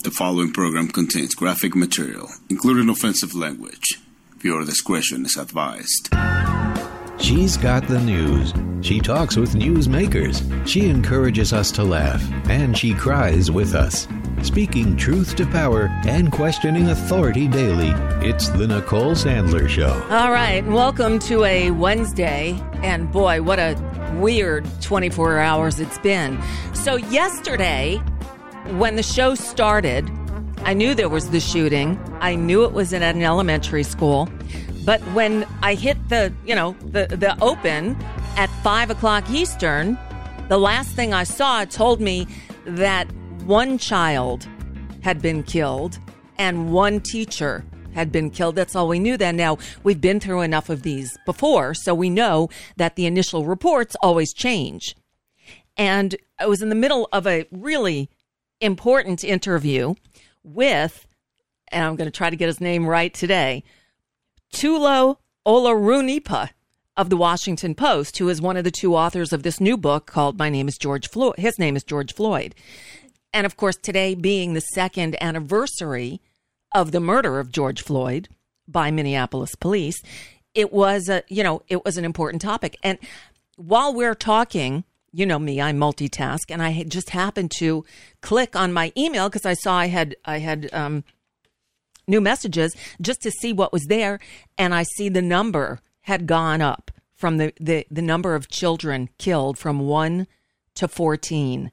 The following program contains graphic material, including offensive language. Viewer discretion is advised. She's got the news. She talks with newsmakers. She encourages us to laugh, and she cries with us. Speaking truth to power and questioning authority daily, it's the Nicole Sandler Show. All right, welcome to a Wednesday, and boy, what a weird 24 hours it's been. So yesterday, when the show started, I knew there was the shooting. I knew it was at an elementary school. But when I hit the open at 5 o'clock Eastern, the last thing I saw told me that one child had been killed and one teacher had been killed. That's all we knew then. Now, we've been through enough of these before, so we know that the initial reports always change. And I was in the middle of a really important interview with, and I'm going to try to get his name right today, Tulo Olorunnipa of the Washington Post, who is one of the two authors of this new book called My Name is George Floyd. His name is George Floyd. And of course, today being the second anniversary of the murder of George Floyd by Minneapolis police, it was an important topic. And while we're talking, you know me, I multitask, and I had just happened to click on my email because I saw I had new messages just to see what was there, and I see the number had gone up from the number of children killed from 1 to 14.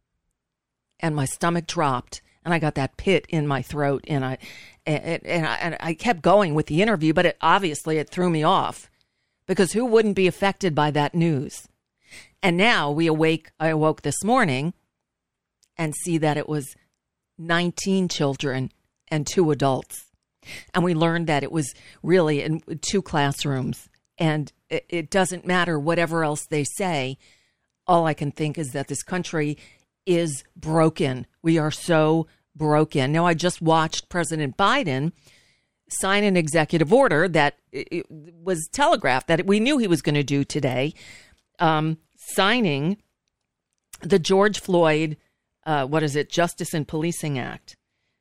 And my stomach dropped, and I got that pit in my throat, and I kept going with the interview, but it threw me off, because who wouldn't be affected by that news? And now I awoke this morning and see that it was 19 children and 2 adults. And we learned that it was really in 2 classrooms. And it doesn't matter whatever else they say. All I can think is that this country is broken. We are so broken. Now, I just watched President Biden sign an executive order that it was telegraphed that we knew he was going to do today, signing the George Floyd, Justice and Policing Act.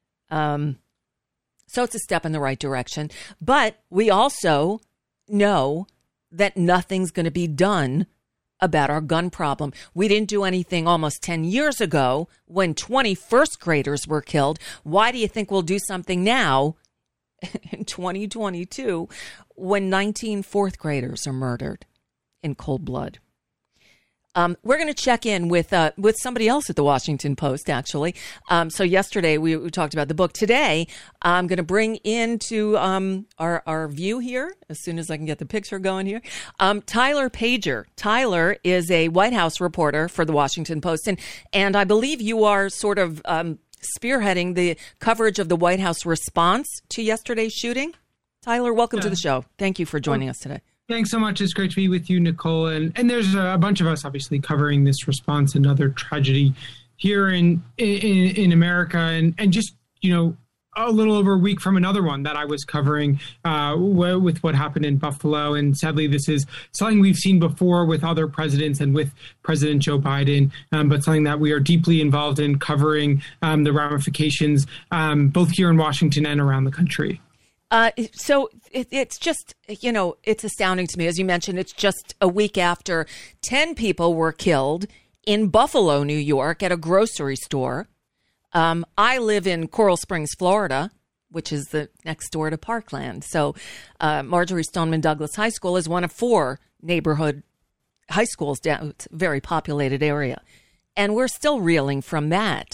So it's a step in the right direction. But we also know that nothing's going to be done about our gun problem. We didn't do anything almost 10 years ago when 20 first graders were killed. Why do you think we'll do something now in 2022 when 19 fourth graders are murdered in cold blood? We're going to check in with somebody else at the Washington Post, actually. So yesterday we talked about the book. Today, I'm going to bring into our view here, as soon as I can get the picture going here, Tyler Pager. Tyler is a White House reporter for the Washington Post, and I believe you are sort of spearheading the coverage of the White House response to yesterday's shooting. Tyler, welcome to the show. Thank you for joining us today. Thanks so much. It's great to be with you, Nicole. And there's a bunch of us obviously covering this response, another tragedy here in America. And just, a little over a week from another one that I was covering with what happened in Buffalo. And sadly, this is something we've seen before with other presidents and with President Joe Biden, but something that we are deeply involved in covering the ramifications both here in Washington and around the country. So it's just, it's astounding to me. As you mentioned, it's just a week after 10 people were killed in Buffalo, New York, at a grocery store. I live in Coral Springs, Florida, which is the next door to Parkland. So Marjorie Stoneman Douglas High School is one of 4 neighborhood high schools down. It's a very populated area. And we're still reeling from that.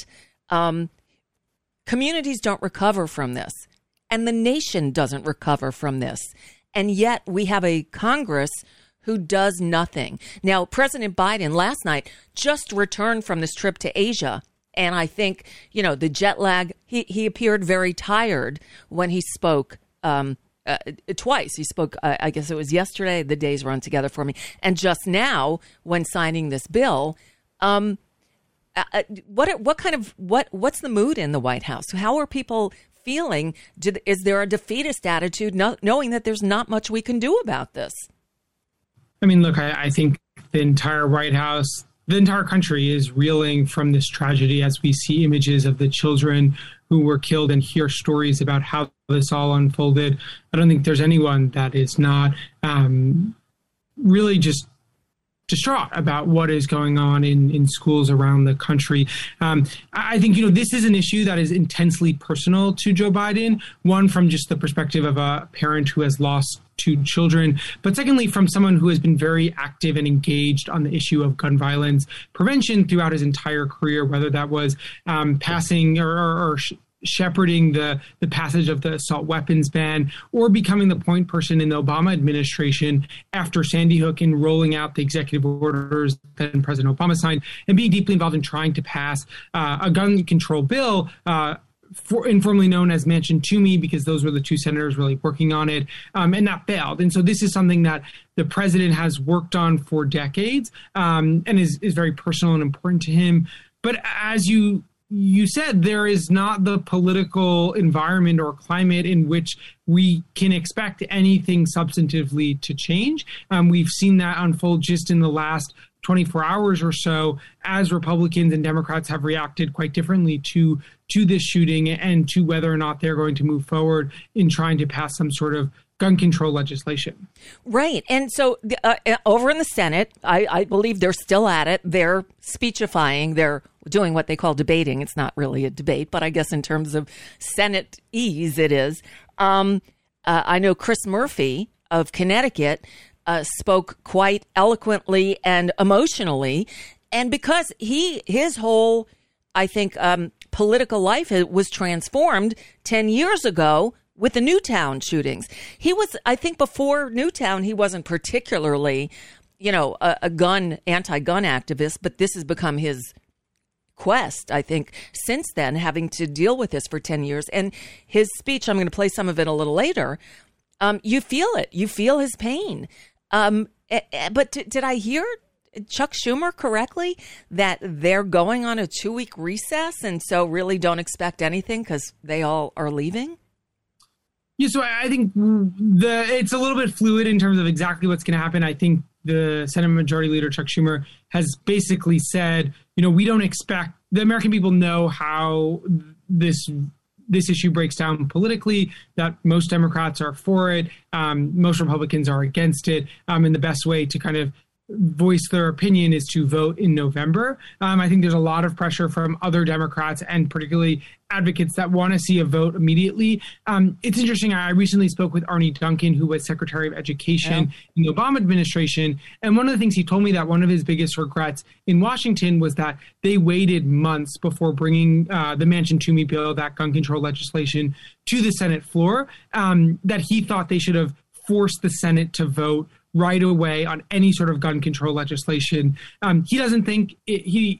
Communities don't recover from this. And the nation doesn't recover from this. And yet we have a Congress who does nothing. Now, President Biden last night just returned from this trip to Asia. And I think, the jet lag, he appeared very tired when he spoke twice. He spoke, I guess it was yesterday. The days run together for me. And just now, when signing this bill, what's the mood in the White House? How are people feeling? Is there a defeatist attitude, knowing that there's not much we can do about this? I mean, look, I think the entire White House, the entire country is reeling from this tragedy as we see images of the children who were killed and hear stories about how this all unfolded. I don't think there's anyone that is not really just distraught about what is going on in schools around the country. I think, this is an issue that is intensely personal to Joe Biden, one from just the perspective of a parent who has lost 2 children, but secondly, from someone who has been very active and engaged on the issue of gun violence prevention throughout his entire career, whether that was passing or shepherding the passage of the assault weapons ban, or becoming the point person in the Obama administration after Sandy Hook in rolling out the executive orders that President Obama signed, and being deeply involved in trying to pass a gun control bill, informally known as Manchin-Toomey, because those were the 2 senators really working on it, and that failed. And so this is something that the president has worked on for decades, and is very personal and important to him. But as you said, there is not the political environment or climate in which we can expect anything substantively to change. We've seen that unfold just in the last 24 hours or so, as Republicans and Democrats have reacted quite differently to this shooting and to whether or not they're going to move forward in trying to pass some sort of gun control legislation. Right. And so over in the Senate, I believe they're still at it. They're speechifying. They're doing what they call debating. It's not really a debate, but I guess in terms of Senate-ese, it is. I know Chris Murphy of Connecticut spoke quite eloquently and emotionally. And because his whole, I think, political life was transformed 10 years ago with the Newtown shootings. He was, I think before Newtown, he wasn't particularly, a anti-gun activist, but this has become his quest, I think, since then, having to deal with this for 10 years. And his speech, I'm going to play some of it a little later. You feel it. You feel his pain. But did I hear Chuck Schumer correctly that they're going on a 2-week recess and so really don't expect anything because they all are leaving? Yeah, so I think it's a little bit fluid in terms of exactly what's going to happen. I think the Senate Majority Leader Chuck Schumer has basically said, we don't expect the American people know how this issue breaks down politically, that most Democrats are for it, most Republicans are against it, and the best way to kind of voice their opinion is to vote in November. I think there's a lot of pressure from other Democrats and particularly advocates that want to see a vote immediately. It's interesting. I recently spoke with Arne Duncan, who was Secretary of Education in the Obama administration. And one of the things he told me that one of his biggest regrets in Washington was that they waited months before bringing the Manchin-Toomey bill, that gun control legislation, to the Senate floor, that he thought they should have forced the Senate to vote right away on any sort of gun control legislation. He doesn't think he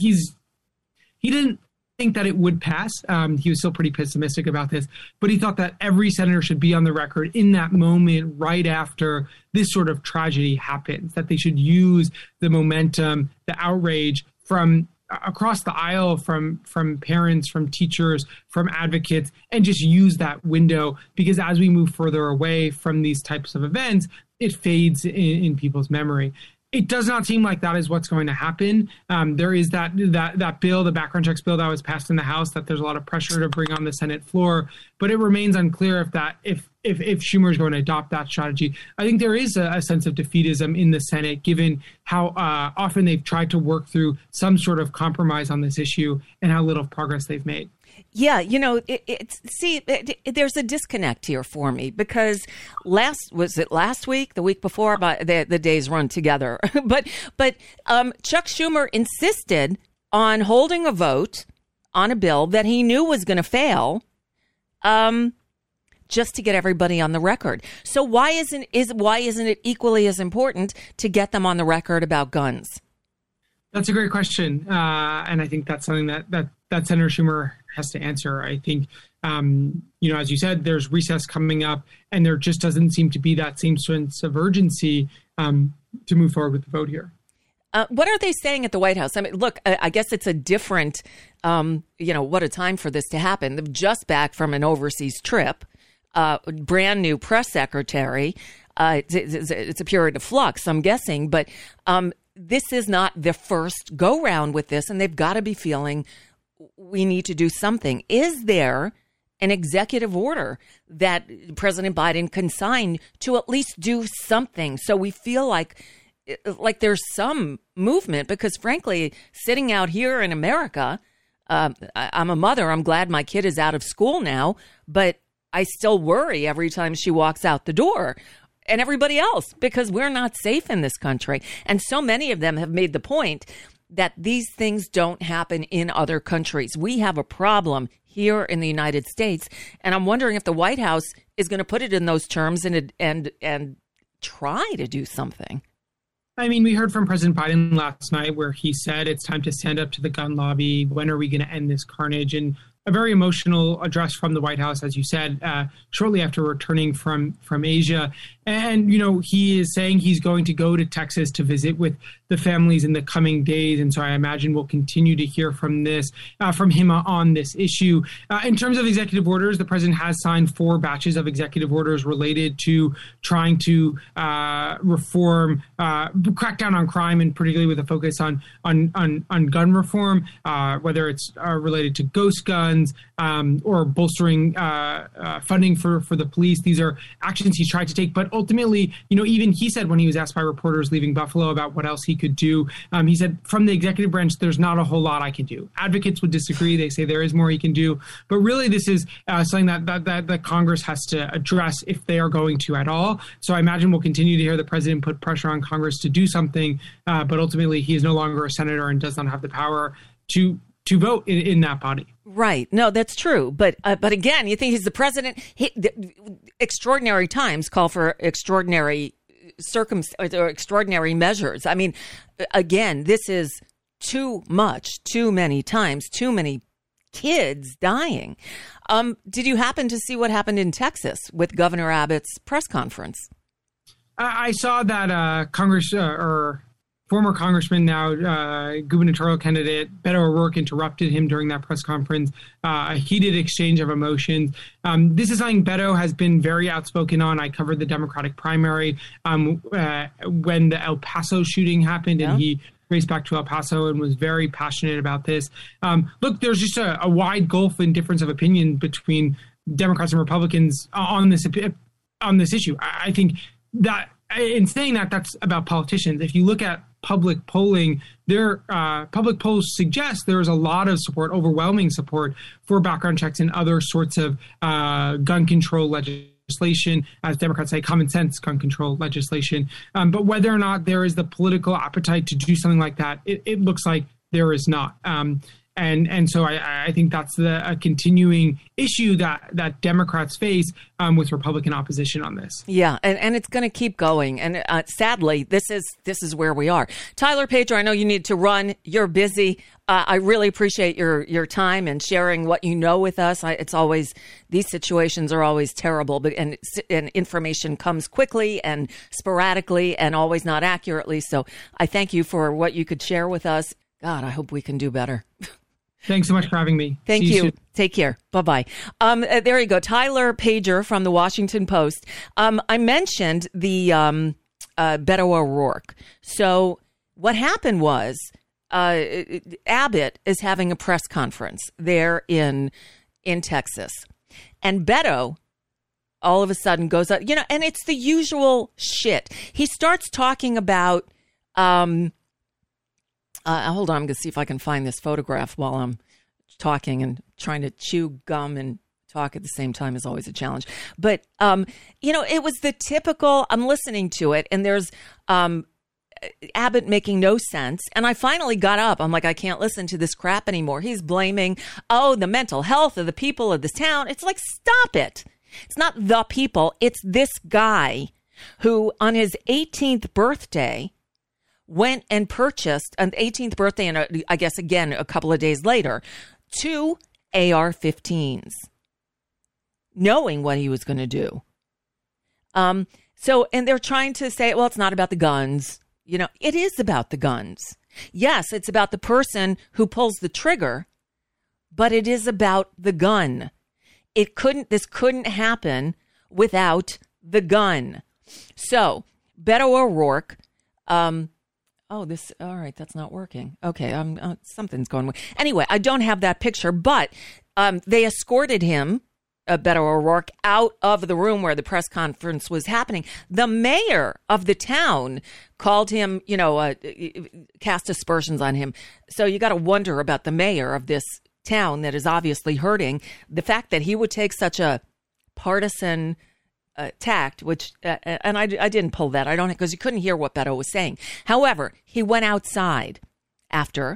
didn't think that it would pass. He was still pretty pessimistic about this, but he thought that every senator should be on the record in that moment right after this sort of tragedy happens, that they should use the momentum, the outrage from across the aisle, from parents, from teachers, from advocates, and just use that window, because as we move further away from these types of events, it fades in people's memory. It does not seem like that is what's going to happen. There is that bill, the background checks bill that was passed in the House, that there's a lot of pressure to bring on the Senate floor, but it remains unclear if Schumer is going to adopt that strategy. I think there is a sense of defeatism in the Senate, given how often they've tried to work through some sort of compromise on this issue and how little progress they've made. Yeah, there's a disconnect here for me, because last week, the week before, the days run together. but Chuck Schumer insisted on holding a vote on a bill that he knew was going to fail, just to get everybody on the record. So why isn't it equally as important to get them on the record about guns? That's a great question, and I think that's something that Senator Schumer has to answer. I think, as you said, there's recess coming up, and there just doesn't seem to be that same sense of urgency to move forward with the vote here. What are they saying at the White House? I mean, look, I guess it's a different, what a time for this to happen. They're just back from an overseas trip, brand new press secretary. It's a period of flux, I'm guessing, but this is not the first go round with this, and they've got to be feeling we need to do something. Is there an executive order that President Biden can sign to at least do something so we feel like there's some movement? Because frankly, sitting out here in America, I'm a mother. I'm glad my kid is out of school now, but I still worry every time she walks out the door, and everybody else, because we're not safe in this country. And so many of them have made the point that these things don't happen in other countries. We have a problem here in the United States, and I'm wondering if the White House is going to put it in those terms and try to do something. I mean, we heard from President Biden last night where he said it's time to stand up to the gun lobby. When are we going to end this carnage? And a very emotional address from the White House, as you said, shortly after returning from Asia. And, you know, he is saying he's going to go to Texas to visit with the families in the coming days. And so I imagine we'll continue to hear from him on this issue. In terms of executive orders, the president has signed 4 batches of executive orders related to trying to reform, crack down on crime, and particularly with a focus on gun reform, whether it's related to ghost guns or bolstering funding for the police. These are actions he's tried to take. But ultimately, you know, even he said when he was asked by reporters leaving Buffalo about what else he could do, he said, from the executive branch, there's not a whole lot I can do. Advocates would disagree. They say there is more he can do. But really, this is something that Congress has to address if they are going to at all. So I imagine we'll continue to hear the president put pressure on Congress to do something. But ultimately, he is no longer a senator and does not have the power to vote in that body. Right. No, that's true. But again, you think he's the president. Extraordinary times call for extraordinary or extraordinary measures. I mean, again, this is too much, too many times, too many kids dying. Did you happen to see what happened in Texas with Governor Abbott's press conference? I saw that former congressman, now gubernatorial candidate Beto O'Rourke interrupted him during that press conference, a heated exchange of emotions. This is something Beto has been very outspoken on. I covered the Democratic primary when the El Paso shooting happened, and he raced back to El Paso and was very passionate about this. Look, there's just a wide gulf in difference of opinion between Democrats and Republicans on this issue. I think that in saying that, that's about politicians. If you look at public polling, public polls suggest there is a lot of support, overwhelming support for background checks and other sorts of gun control legislation, as Democrats say, common sense gun control legislation. But whether or not there is the political appetite to do something like that, it looks like there is not. And so I think that's a continuing issue that Democrats face with Republican opposition on this. Yeah, and it's going to keep going. And sadly, this is where we are. Tyler Pager, I know you need to run. You're busy. I really appreciate your time and sharing what you know with us. It's always, these situations are always terrible, but and information comes quickly and sporadically and always not accurately. So I thank you for what you could share with us. God, I hope we can do better. Thanks so much for having me. Thank you. Take care. Bye-bye. There you go. Tyler Pager from the Washington Post. I mentioned the Beto O'Rourke. So what happened was Abbott is having a press conference there in Texas. And Beto all of a sudden goes up, and it's the usual shit. He starts talking about hold on, I'm going to see if I can find this photograph while I'm talking, and trying to chew gum and talk at the same time is always a challenge. But, it was the typical, I'm listening to it, and there's Abbott making no sense. And I finally got up. I'm like, I can't listen to this crap anymore. He's blaming, the mental health of the people of this town. It's like, stop it. It's not the people. It's this guy who, on his 18th birthday, went and purchased an 18th birthday, and I guess again a couple of days later, 2 AR-15s, knowing what he was going to do. And they're trying to say, well, it's not about the guns. It is about the guns. Yes, it's about the person who pulls the trigger, but it is about the gun. This couldn't happen without the gun. So Beto O'Rourke, all right, that's not working. Okay, something's going on. Anyway, I don't have that picture, but they escorted him, Beto O'Rourke, out of the room where the press conference was happening. The mayor of the town called him, cast aspersions on him. So you got to wonder about the mayor of this town that is obviously hurting. The fact that he would take such a partisan tact, which, and I didn't pull that. I don't, because you couldn't hear what Beto was saying. However, he went outside after,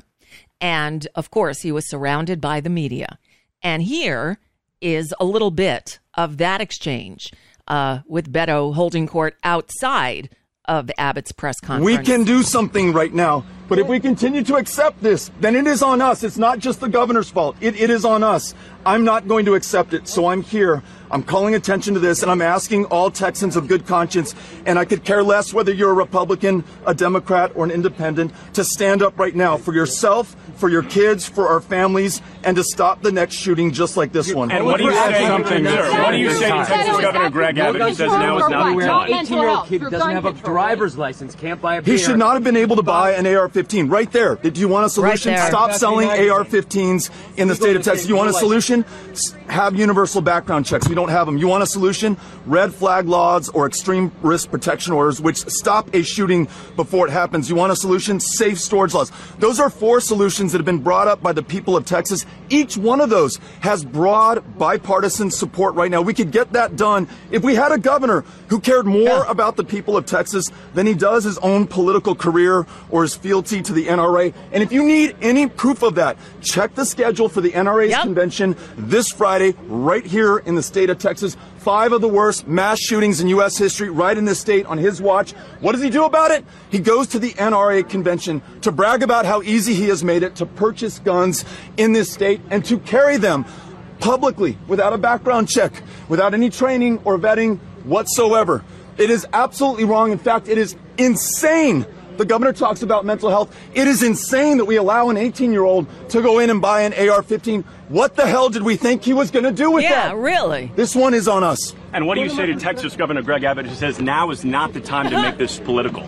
and of course, he was surrounded by the media. And here is a little bit of that exchange with Beto holding court outside of Abbott's press conference. We can do something right now, but if we continue to accept this, then it is on us. It's not just the governor's fault. It is on us. I'm not going to accept it, so I'm here. I'm calling attention to this, and I'm asking all Texans of good conscience, and I could care less whether you're a Republican, a Democrat, or an independent, to stand up right now for yourself, for your kids, for our families, and to stop the next shooting just like this one. And what do you say, what do you say to Texas Governor Greg Abbott, who says now is not the time? An 18-year-old kid who doesn't have a driver's license can't buy a He should not have been able to buy an AR-15. Right there. Do you want a solution? Right, stop selling AR-15s in the state of Texas. You want a solution? Have universal background checks. We don't have them. You want a solution? Red flag laws or extreme risk protection orders, which stop a shooting before it happens. You want a solution? Safe storage laws. Those are 4 solutions that have been brought up by the people of Texas. Each one of those has broad bipartisan support right now. We could get that done if we had a governor who cared more about the people of Texas than he does his own political career or his fealty to the NRA. And if you need any proof of that, check the schedule for the NRA's convention this Friday right here in the state of Texas. 5 of the worst mass shootings in U.S. history right in this state on his watch. What does he do about it? He goes to the NRA convention to brag about how easy he has made it to purchase guns in this state and to carry them publicly without a background check, without any training or vetting whatsoever. It is absolutely wrong. In fact, it is insane. The governor talks about mental health. It is insane that we allow an 18-year-old to go in and buy an AR-15. What the hell did we think he was going to do with that? Yeah, really. This one is on us. And what do you say to Texas Governor Greg Abbott, who says now is not the time to make this political?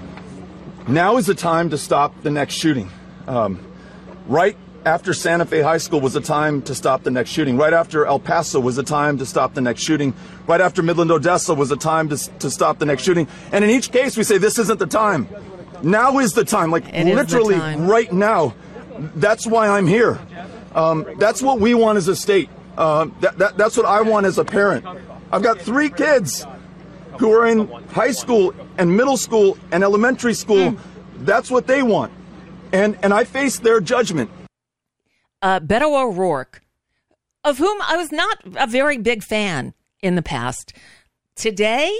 Now is the time to stop the next shooting. Right after Santa Fe High School was the time to stop the next shooting. Right after El Paso was the time to stop the next shooting. Right after Midland, Odessa was the time to stop the next shooting. And in each case, we say this isn't the time. Now is the time, like literally right now. That's why I'm here. That's what we want as a state. That's what I want as a parent. I've got 3 kids who are in high school and middle school and elementary school. That's what they want. And I face their judgment. Beto O'Rourke, of whom I was not a very big fan in the past. Today,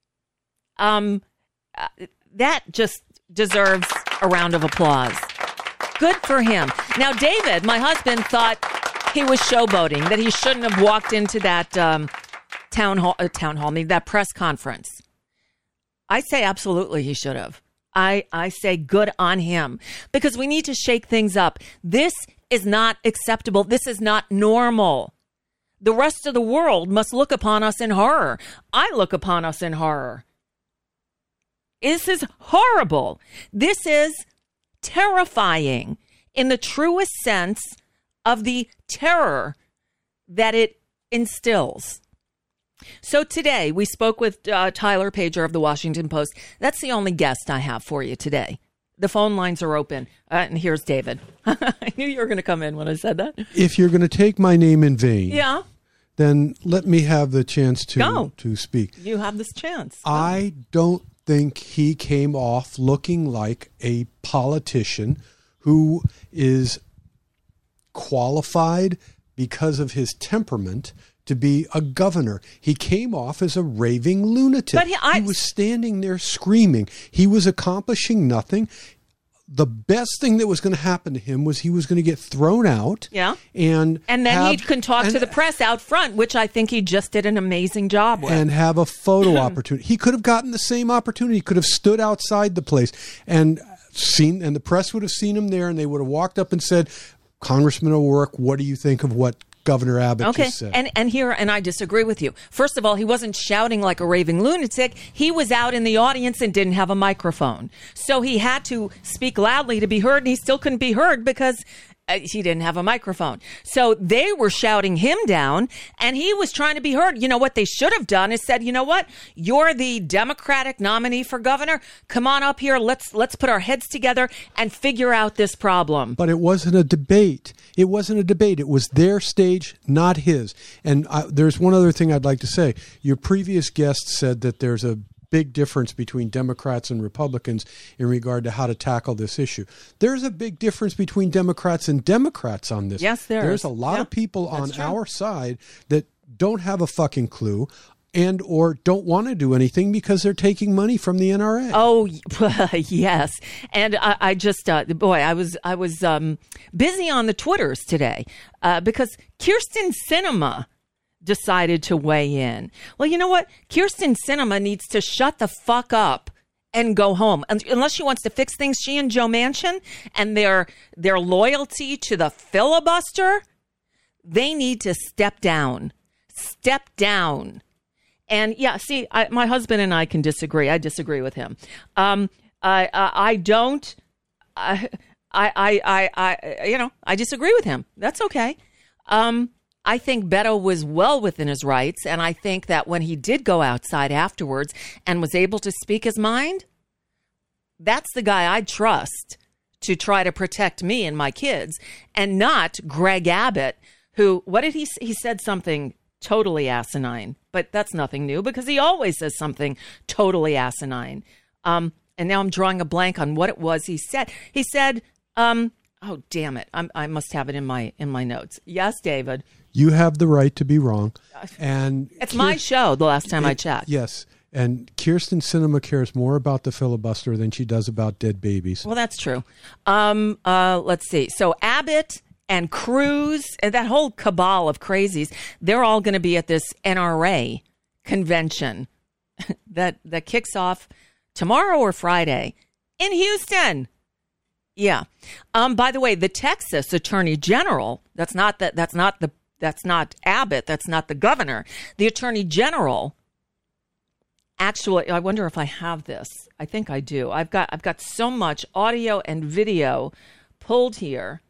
that just deserves a round of applause. Good for him. Now, David, my husband, thought he was showboating, that he shouldn't have walked into that town hall meeting, that press conference. I say absolutely he should have. I say good on him, because we need to shake things up. This is not acceptable. This is not normal. The rest of the world must look upon us in horror. I look upon us in horror. This is horrible. This is terrifying in the truest sense of the terror that it instills. So today we spoke with Tyler Pager of the Washington Post. That's the only guest I have for you today. The phone lines are open. And here's David. I knew you were going to come in when I said that. If you're going to take my name in vain, yeah, then let me have the chance to speak. You have this chance. I don't think he came off looking like a politician who is qualified because of his temperament to be a governor. He came off as a raving lunatic. But he was standing there screaming. He was accomplishing nothing. The best thing that was going to happen to him was he was going to get thrown out. Yeah. And then he can talk to the press out front, which I think he just did an amazing job with. And have a photo opportunity. He could have gotten the same opportunity. He could have stood outside the place and the press would have seen him there, and they would have walked up and said, Congressman O'Rourke, what do you think of what Governor Abbott just said. And I disagree with you. First of all, he wasn't shouting like a raving lunatic. He was out in the audience and didn't have a microphone. So he had to speak loudly to be heard, and he still couldn't be heard because he didn't have a microphone. So they were shouting him down, and he was trying to be heard. You know what they should have done is said, you know what? You're the Democratic nominee for governor. Come on up here. Let's put our heads together and figure out this problem. But it wasn't a debate. It wasn't a debate. It was their stage, not his. And there's one other thing I'd like to say. Your previous guest said that there's a big difference between Democrats and Republicans in regard to how to tackle this issue. There's a big difference between Democrats and Democrats on this. Yes, there's a lot of people on our side that don't have a fucking clue and or don't want to do anything because they're taking money from the NRA. Oh, yes. And I just, I was busy on the Twitters today because Kyrsten Sinema decided to weigh in. Well, you know what? Kyrsten Sinema needs to shut the fuck up and go home. Unless she wants to fix things, she and Joe Manchin and their loyalty to the filibuster, they need to step down. Step down. And yeah, see, my husband and I can disagree. I disagree with him. I disagree with him. That's okay. I think Beto was well within his rights, and I think that when he did go outside afterwards and was able to speak his mind, that's the guy I'd trust to try to protect me and my kids, and not Greg Abbott, who, what did he said something totally asinine, but that's nothing new because he always says something totally asinine. And now I'm drawing a blank on what it was he said. He said, oh, damn it. I must have it in my notes. Yes, David. You have the right to be wrong. And it's my show the last time I checked. Yes. And Kyrsten Sinema cares more about the filibuster than she does about dead babies. Well, that's true. Let's see. So Abbott and Cruz and that whole cabal of crazies, they're all going to be at this NRA convention that kicks off tomorrow or Friday in Houston. Yeah. By the way, the Texas Attorney General, that's not Abbott, that's not the governor. The Attorney General, actually, I wonder if I have this. I think I do. I've got so much audio and video pulled here.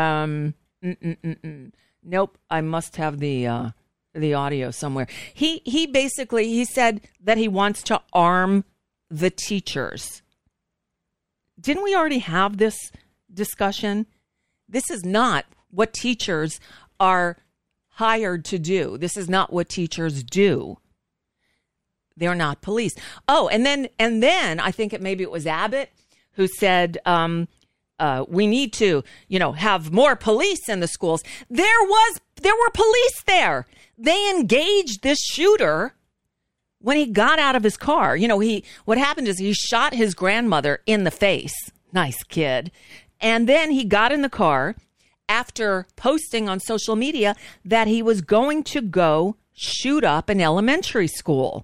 Nope, I must have the audio somewhere. He basically said that he wants to arm the teachers. Didn't we already have this discussion? This is not what teachers are hired to do. This is not what teachers do. They're not police. Oh, and then I think maybe it was Abbott who said we need to, have more police in the schools. There were police there. They engaged this shooter when he got out of his car. What happened is he shot his grandmother in the face. Nice kid. And then he got in the car after posting on social media that he was going to go shoot up an elementary school.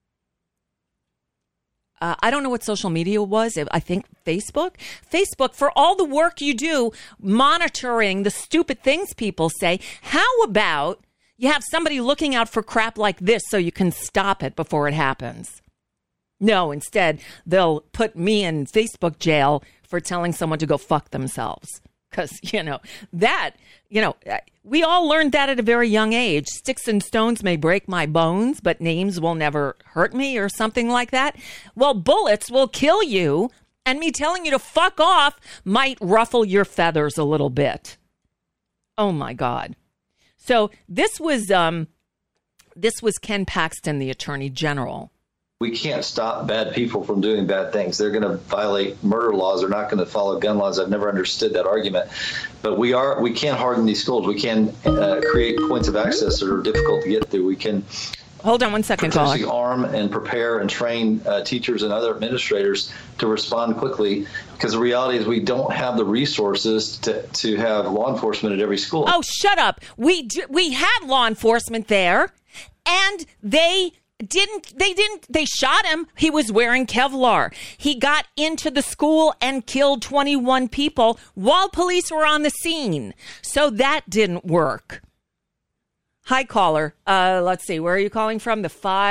I don't know what social media was. I think Facebook. Facebook, for all the work you do monitoring the stupid things people say, how about you have somebody looking out for crap like this so you can stop it before it happens? No, instead, they'll put me in Facebook jail for telling someone to go fuck themselves. Because, we all learned that at a very young age. Sticks and stones may break my bones, but names will never hurt me or something like that. Well, bullets will kill you, and me telling you to fuck off might ruffle your feathers a little bit. Oh, my God. So this was Ken Paxton, the Attorney General. We can't stop bad people from doing bad things. They're going to violate murder laws. They're not going to follow gun laws. I've never understood that argument. But we can't harden these schools. We can create points of access that are difficult to get through. We can hold on one second, caller. Arm and prepare and train teachers and other administrators to respond quickly. Because the reality is we don't have the resources to have law enforcement at every school. Oh, shut up. We had law enforcement there, and they shot him. He was wearing Kevlar. He got into the school and killed 21 people while police were on the scene. So that didn't work. Hi, caller. Let's see. Where are you calling from? The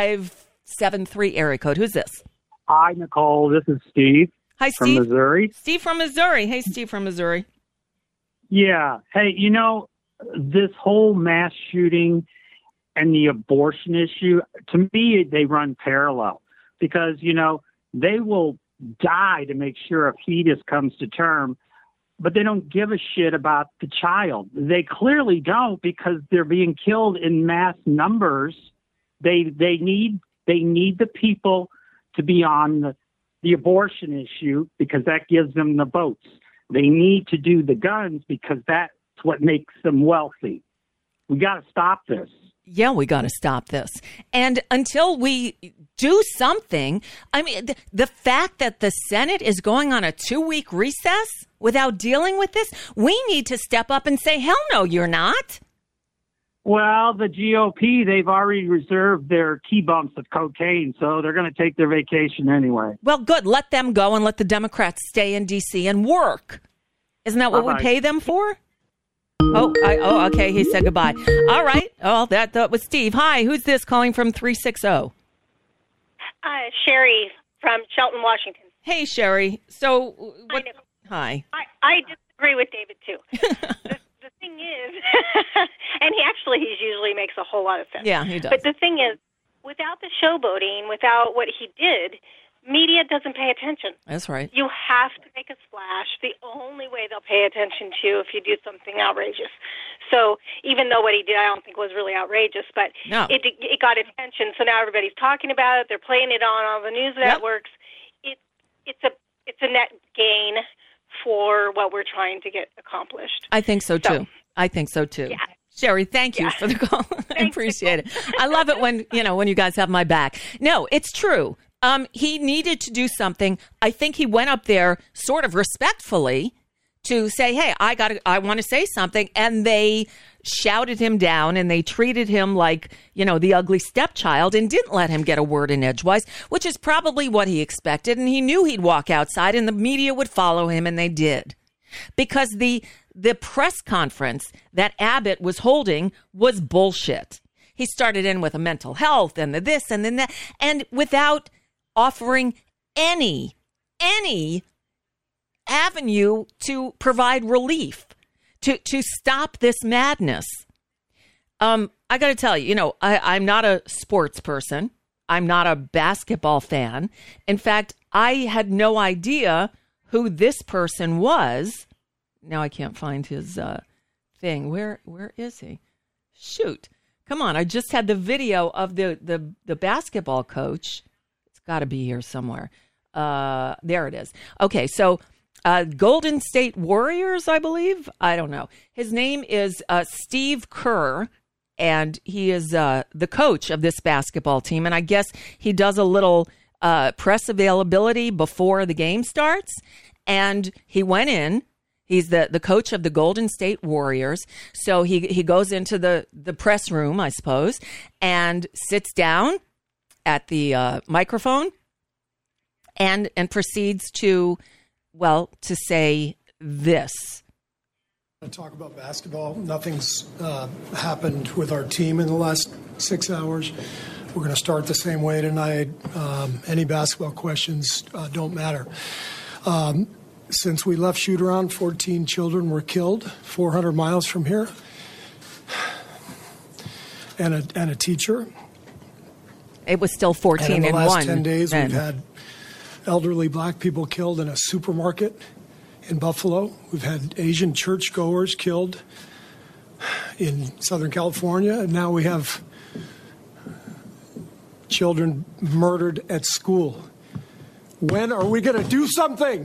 573 area code. Who's this? Hi, Nicole. This is Steve. Hi, Steve. From Missouri. Steve from Missouri. Hey, Steve from Missouri. Yeah. Hey, this whole mass shooting and the abortion issue, to me, they run parallel because, they will die to make sure a fetus comes to term, but they don't give a shit about the child. They clearly don't because they're being killed in mass numbers. They need the people to be on the abortion issue because that gives them the votes. They need to do the guns because that's what makes them wealthy. We got to stop this. Yeah, we got to stop this. And until we do something, I mean, the fact that the Senate is going on a 2-week recess without dealing with this, we need to step up and say, hell no, you're not. Well, the GOP, they've already reserved their key bumps of cocaine, so they're going to take their vacation anyway. Well, good. Let them go and let the Democrats stay in D.C. and work. Isn't that what we pay them for? Okay. He said goodbye. All right. Oh, that was Steve. Hi. Who's this calling from 360? Sherry from Shelton, Washington. Hey, Sherry. So, hi. I disagree with David, too. The thing is, and he usually makes a whole lot of sense. Yeah, he does. But the thing is, without the showboating, without what he did, media doesn't pay attention. That's right. You have to make a splash. The only way they'll pay attention to you if you do something outrageous. So even though what he did I don't think was really outrageous, but it got attention. So now everybody's talking about it. They're playing it on all the news networks. It's a net gain for what we're trying to get accomplished. I think so, too. Yeah. Sherry, thank you for the call. I appreciate it. I love it when you guys have my back. No, it's true. He needed to do something. I think he went up there sort of respectfully to say, hey, I want to say something. And they shouted him down and they treated him like, the ugly stepchild and didn't let him get a word in edgewise, which is probably what he expected. And he knew he'd walk outside and the media would follow him, and they did. Because the press conference that Abbott was holding was bullshit. He started in with a mental health and the this and then that, and without offering any avenue to provide relief, to stop this madness. I got to tell you, I'm not a sports person. I'm not a basketball fan. In fact, I had no idea who this person was. Now I can't find his thing. Where is he? Shoot. Come on. I just had the video of the basketball coach. Got to be here somewhere. There it is. Okay, so Golden State Warriors, I believe. I don't know. His name is Steve Kerr, and he is the coach of this basketball team. And I guess he does a little press availability before the game starts. And he went in. He's the coach of the Golden State Warriors. So he goes into the press room, I suppose, and sits down at the microphone and proceeds to say this. I talk about basketball. Nothing's happened with our team in the last 6 hours. We're going to start the same way tonight. Any basketball questions don't matter. Since we left shoot-around, 14 children were killed 400 miles from here, and a teacher. It was still 14 and in the last one. 10 days, we've had elderly black people killed in a supermarket in Buffalo. We've had Asian churchgoers killed in Southern California. And now we have children murdered at school. When are we going to do something?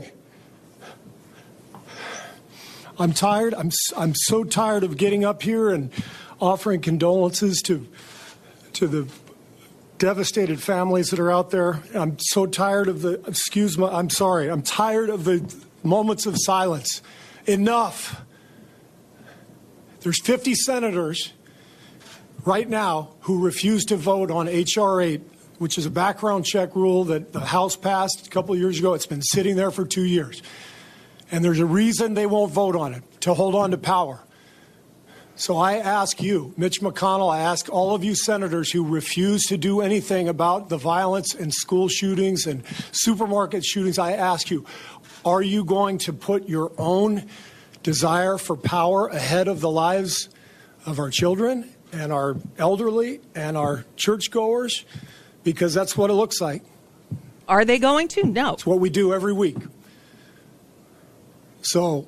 I'm tired. I'm so tired of getting up here and offering condolences to the devastated families that are out there. I'm so tired of I'm tired of the moments of silence. Enough. There's 50 senators right now who refuse to vote on H.R. 8, which is a background check rule that the House passed a couple of years ago. It's been sitting there for 2 years. And there's a reason they won't vote on it, to hold on to power. So I ask you, Mitch McConnell, I ask all of you senators who refuse to do anything about the violence and school shootings and supermarket shootings, I ask you, are you going to put your own desire for power ahead of the lives of our children and our elderly and our churchgoers? Because that's what it looks like. Are they going to? No. It's what we do every week. So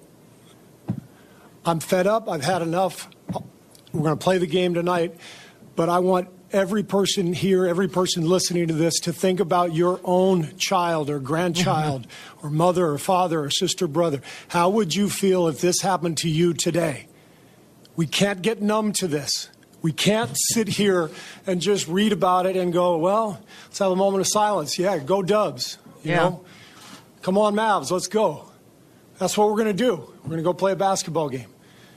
I'm fed up. I've had enough. We're going to play the game tonight, but I want every person here, every person listening to this to think about your own child or grandchild or mother or father or sister, brother. How would you feel if this happened to you today? We can't get numb to this. We can't sit here and just read about it and go, well, let's have a moment of silence. Yeah, go Dubs. You know? Come on, Mavs, let's go. That's what we're going to do. We're going to go play a basketball game.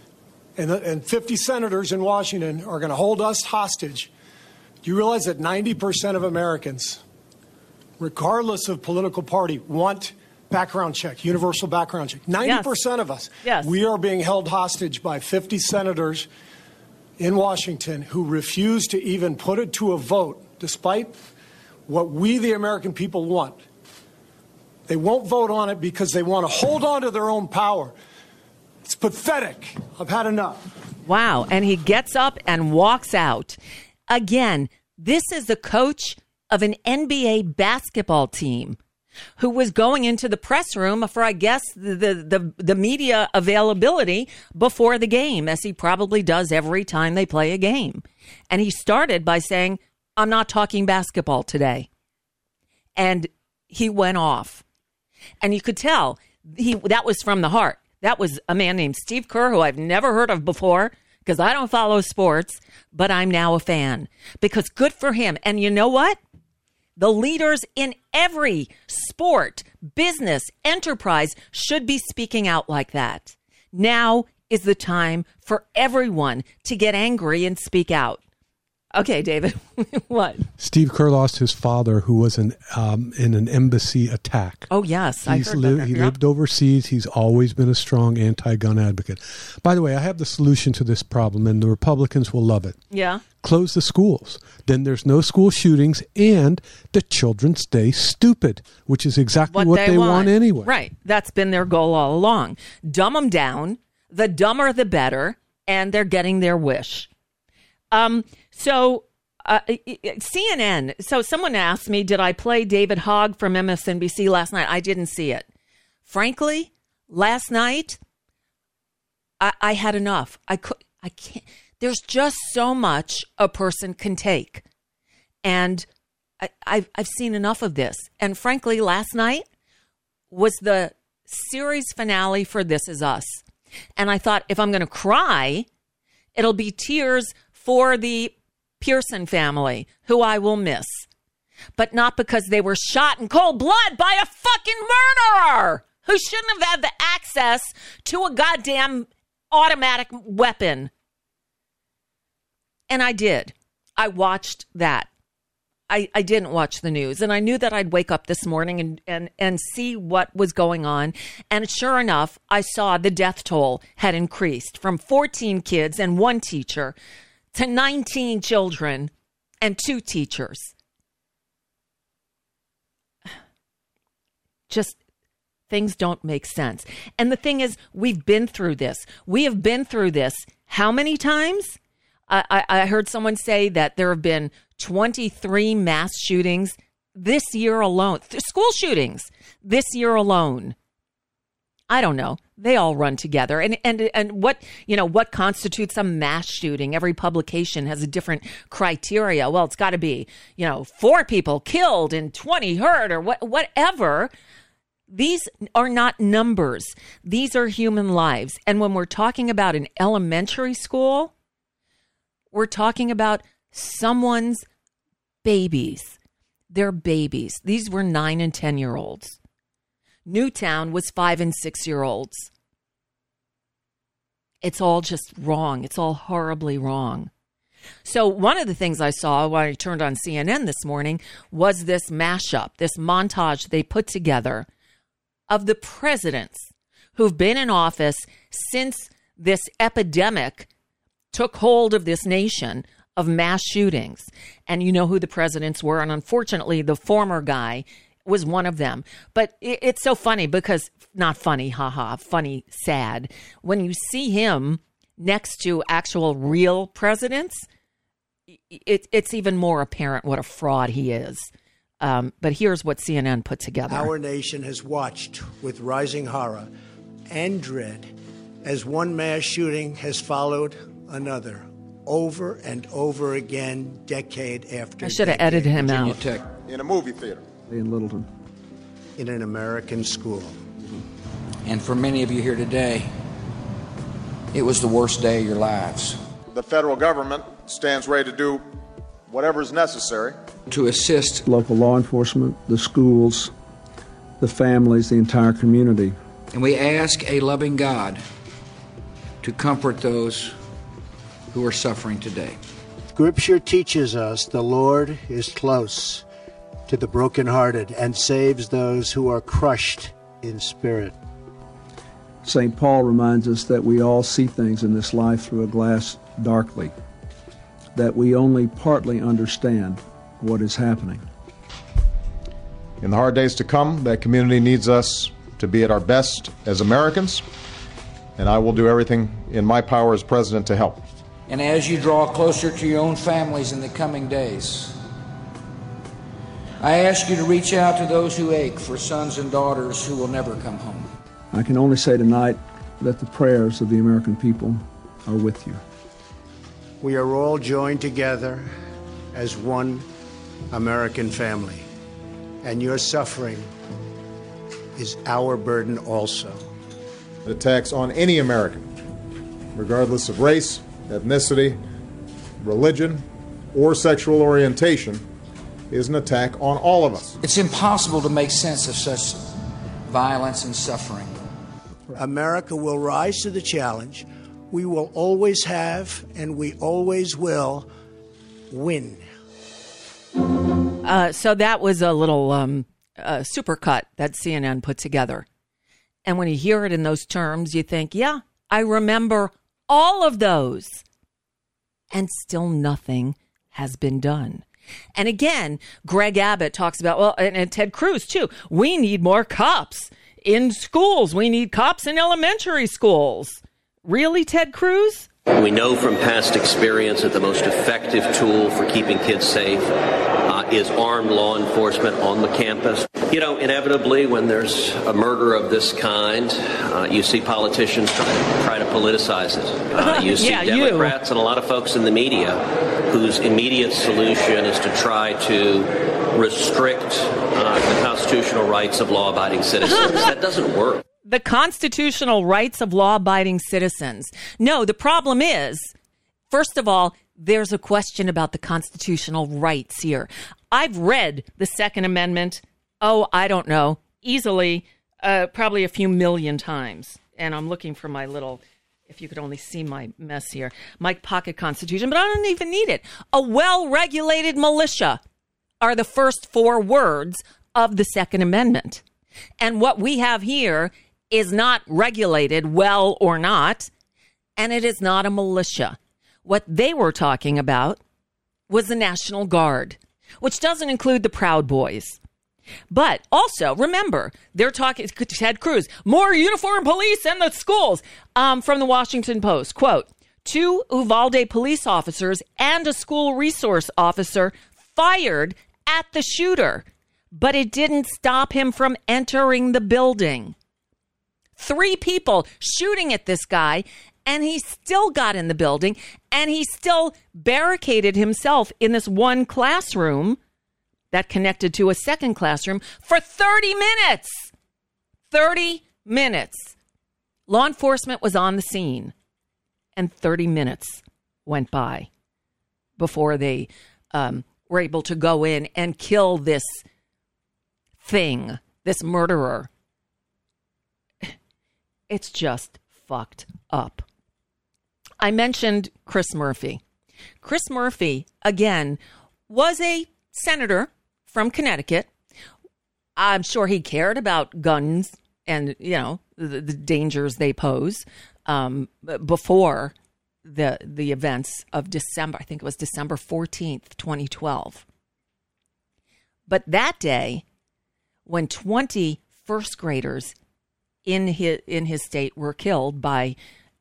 And 50 senators in Washington are going to hold us hostage. Do you realize that 90% of Americans, regardless of political party, want background check, universal background check? 90% of us. Yes. We are being held hostage by 50 senators in Washington who refuse to even put it to a vote, despite what we, the American people, want. They won't vote on it because they want to hold on to their own power. It's pathetic. I've had enough. Wow. And he gets up and walks out. Again, this is the coach of an NBA basketball team who was going into the press room for, I guess, the media availability before the game, as he probably does every time they play a game. And he started by saying, I'm not talking basketball today. And he went off. And you could tell that was from the heart. That was a man named Steve Kerr, who I've never heard of before, because I don't follow sports, but I'm now a fan. Because good for him. And you know what? The leaders in every sport, business, enterprise should be speaking out like that. Now is the time for everyone to get angry and speak out. Okay, David, what? Steve Kerr lost his father, who was in an embassy attack. Oh, yes. I heard that. He lived overseas. He's always been a strong anti-gun advocate. By the way, I have the solution to this problem, and the Republicans will love it. Yeah. Close the schools. Then there's no school shootings, and the children stay stupid, which is exactly what they want anyway. Right. That's been their goal all along. Dumb them down. The dumber, the better, and they're getting their wish. So CNN, so someone asked me, did I play David Hogg from MSNBC last night? I didn't see it. Frankly, last night, I had enough. I can't, there's just so much a person can take. And I've seen enough of this. And frankly, last night was the series finale for This Is Us. And I thought, if I'm going to cry, it'll be tears for the Pearson family, who I will miss. But not because they were shot in cold blood by a fucking murderer who shouldn't have had the access to a goddamn automatic weapon. And I did. I watched that. I didn't watch the news. And I knew that I'd wake up this morning and see what was going on. And sure enough, I saw the death toll had increased from 14 kids and 1 teacher to 19 children and 2 teachers. Just things don't make sense. And the thing is, we've been through this. We have been through this how many times? I heard someone say that there have been 23 mass shootings this year alone. School shootings this year alone. I don't know. They all run together. And what constitutes a mass shooting? Every publication has a different criteria. Well, it's got to be, 4 people killed and 20 hurt or whatever. These are not numbers. These are human lives. And when we're talking about an elementary school, we're talking about someone's babies. They're babies. These were 9 and 10-year-olds. Newtown was 5 and 6-year-olds. It's all just wrong. It's all horribly wrong. So one of the things I saw when I turned on CNN this morning was this mashup, this montage they put together of the presidents who've been in office since this epidemic took hold of this nation of mass shootings. And you know who the presidents were. And unfortunately, the former guy was one of them. But it's so funny because, not funny, haha, funny, sad. When you see him next to actual real presidents, it's even more apparent what a fraud he is. But here's what CNN put together. Our nation has watched with rising horror and dread as one mass shooting has followed another over and over again, decade after I should have edited him out. Tech. In a movie theater. In Littleton. In an American school. And for many of you here today, it was the worst day of your lives. The federal government stands ready to do whatever is necessary to assist local law enforcement, the schools, the families, the entire community. And we ask a loving God to comfort those who are suffering today. Scripture teaches us the Lord is close to the brokenhearted and saves those who are crushed in spirit. St. Paul reminds us that we all see things in this life through a glass darkly, that we only partly understand what is happening. In the hard days to come, that community needs us to be at our best as Americans, and I will do everything in my power as president to help. And as you draw closer to your own families in the coming days, I ask you to reach out to those who ache for sons and daughters who will never come home. I can only say tonight that the prayers of the American people are with you. We are all joined together as one American family, and your suffering is our burden also. Attacks on any American, regardless of race, ethnicity, religion, or sexual orientation, is an attack on all of us. It's impossible to make sense of such violence and suffering. America will rise to the challenge. We will always have, and we always will, win. So that was a little supercut that CNN put together. And when you hear it in those terms, you think, yeah, I remember all of those. And still nothing has been done. And again, Greg Abbott talks about, well, and Ted Cruz too, we need more cops in schools. We need cops in elementary schools. Really, Ted Cruz? We know from past experience that the most effective tool for keeping kids safe is armed law enforcement on the campus. You know, inevitably, when there's a murder of this kind, you see politicians try to politicize it. You see Democrats and a lot of folks in the media whose immediate solution is to try to restrict the constitutional rights of law-abiding citizens. That doesn't work. The constitutional rights of law-abiding citizens. No, the problem is, first of all, there's a question about the constitutional rights here. I've read the Second Amendment, I don't know, easily, probably a few million times. And I'm looking for my little, if you could only see my mess here, my pocket constitution, but I don't even need it. A well-regulated militia are the first 4 words of the Second Amendment. And what we have here is not regulated, well or not, and it is not a militia. What they were talking about was the National Guard, which doesn't include the Proud Boys. But also, remember, they're talking, Ted Cruz, more uniformed police in the schools. From the Washington Post, quote, 2 Uvalde police officers and a school resource officer fired at the shooter, but it didn't stop him from entering the building. 3 people shooting at this guy, and he still got in the building, and he still barricaded himself in this one classroom that connected to a second classroom for 30 minutes. 30 minutes. Law enforcement was on the scene, and 30 minutes went by before they were able to go in and kill this thing, this murderer. It's just fucked up. I mentioned Chris Murphy. Chris Murphy, again, was a senator from Connecticut. I'm sure he cared about guns and, you know, the dangers they pose before the events of December. I think it was December 14th, 2012. But that day, when 20 first graders in his state were killed by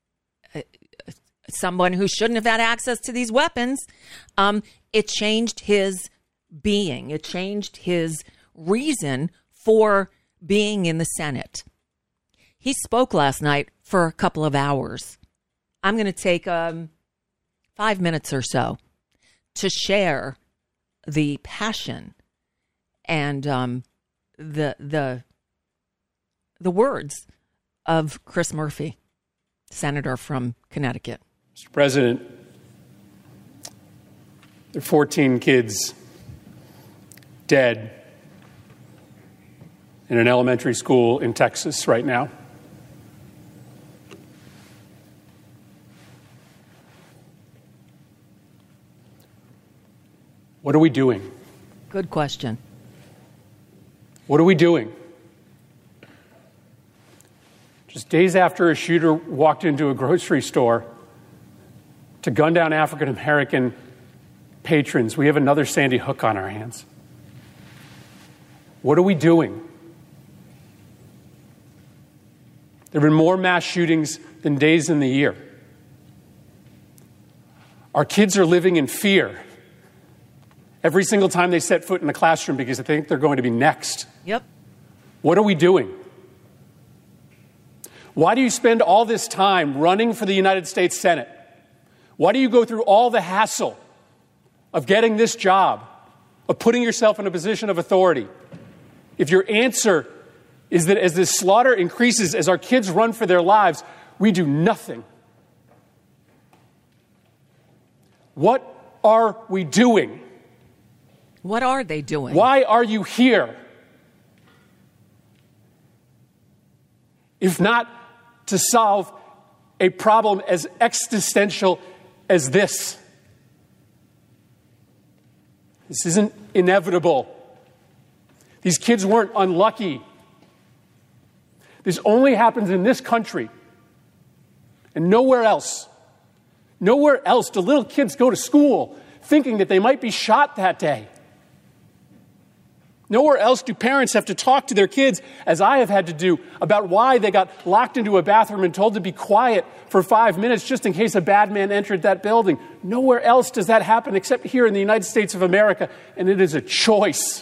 someone who shouldn't have had access to these weapons, it changed his being. It changed his reason for being in the Senate. He spoke last night for a couple of hours. I'm going to take 5 minutes or so to share the passion and the words of Chris Murphy, senator from Connecticut. Mr. President, there are 14 kids dead in an elementary school in Texas right now. What are we doing? Good question. What are we doing? Just days after a shooter walked into a grocery store to gun down African American patrons, we have another Sandy Hook on our hands. What are we doing? There have been more mass shootings than days in the year. Our kids are living in fear every single time they set foot in the classroom because they think they're going to be next. Yep. What are we doing? Why do you spend all this time running for the United States Senate? Why do you go through all the hassle of getting this job, of putting yourself in a position of authority, if your answer is that as this slaughter increases, as our kids run for their lives, we do nothing? What are we doing? What are they doing? Why are you here? If not to solve a problem as existential as this. This isn't inevitable. These kids weren't unlucky. This only happens in this country and nowhere else. Nowhere else do little kids go to school thinking that they might be shot that day. Nowhere else do parents have to talk to their kids, as I have had to do, about why they got locked into a bathroom and told to be quiet for 5 minutes just in case a bad man entered that building. Nowhere else does that happen except here in the United States of America, and it is a choice.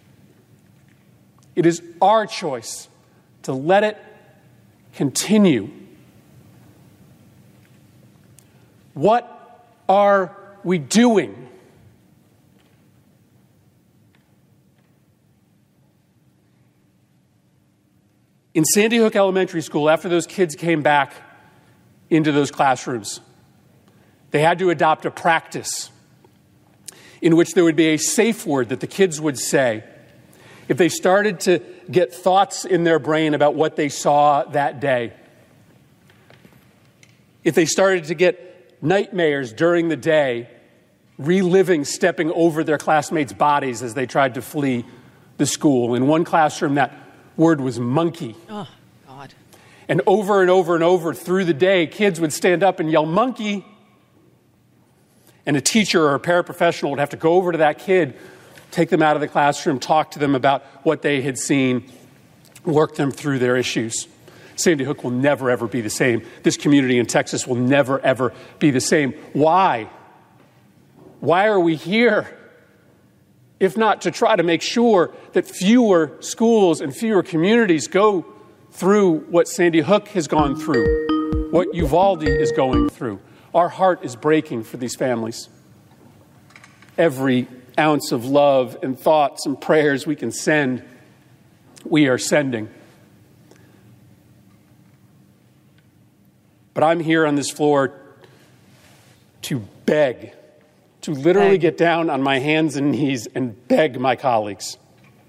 It is our choice to let it continue. What are we doing? In Sandy Hook Elementary School, after those kids came back into those classrooms, they had to adopt a practice in which there would be a safe word that the kids would say if they started to get thoughts in their brain about what they saw that day. If they started to get nightmares during the day, reliving stepping over their classmates' bodies as they tried to flee the school. In one classroom, that word was monkey. Oh, God. And over through the day, kids would stand up and yell, monkey. And a teacher or a paraprofessional would have to go over to that kid, take them out of the classroom, talk to them about what they had seen, work them through their issues. Sandy Hook will never, ever be the same. This community in Texas will never, ever be the same. Why? Why are we here? If not to try to make sure that fewer schools and fewer communities go through what Sandy Hook has gone through, what Uvalde is going through. Our heart is breaking for these families. Every ounce of love and thoughts and prayers we can send, we are sending. But I'm here on this floor to beg, to literally get down on my hands and knees and beg my colleagues.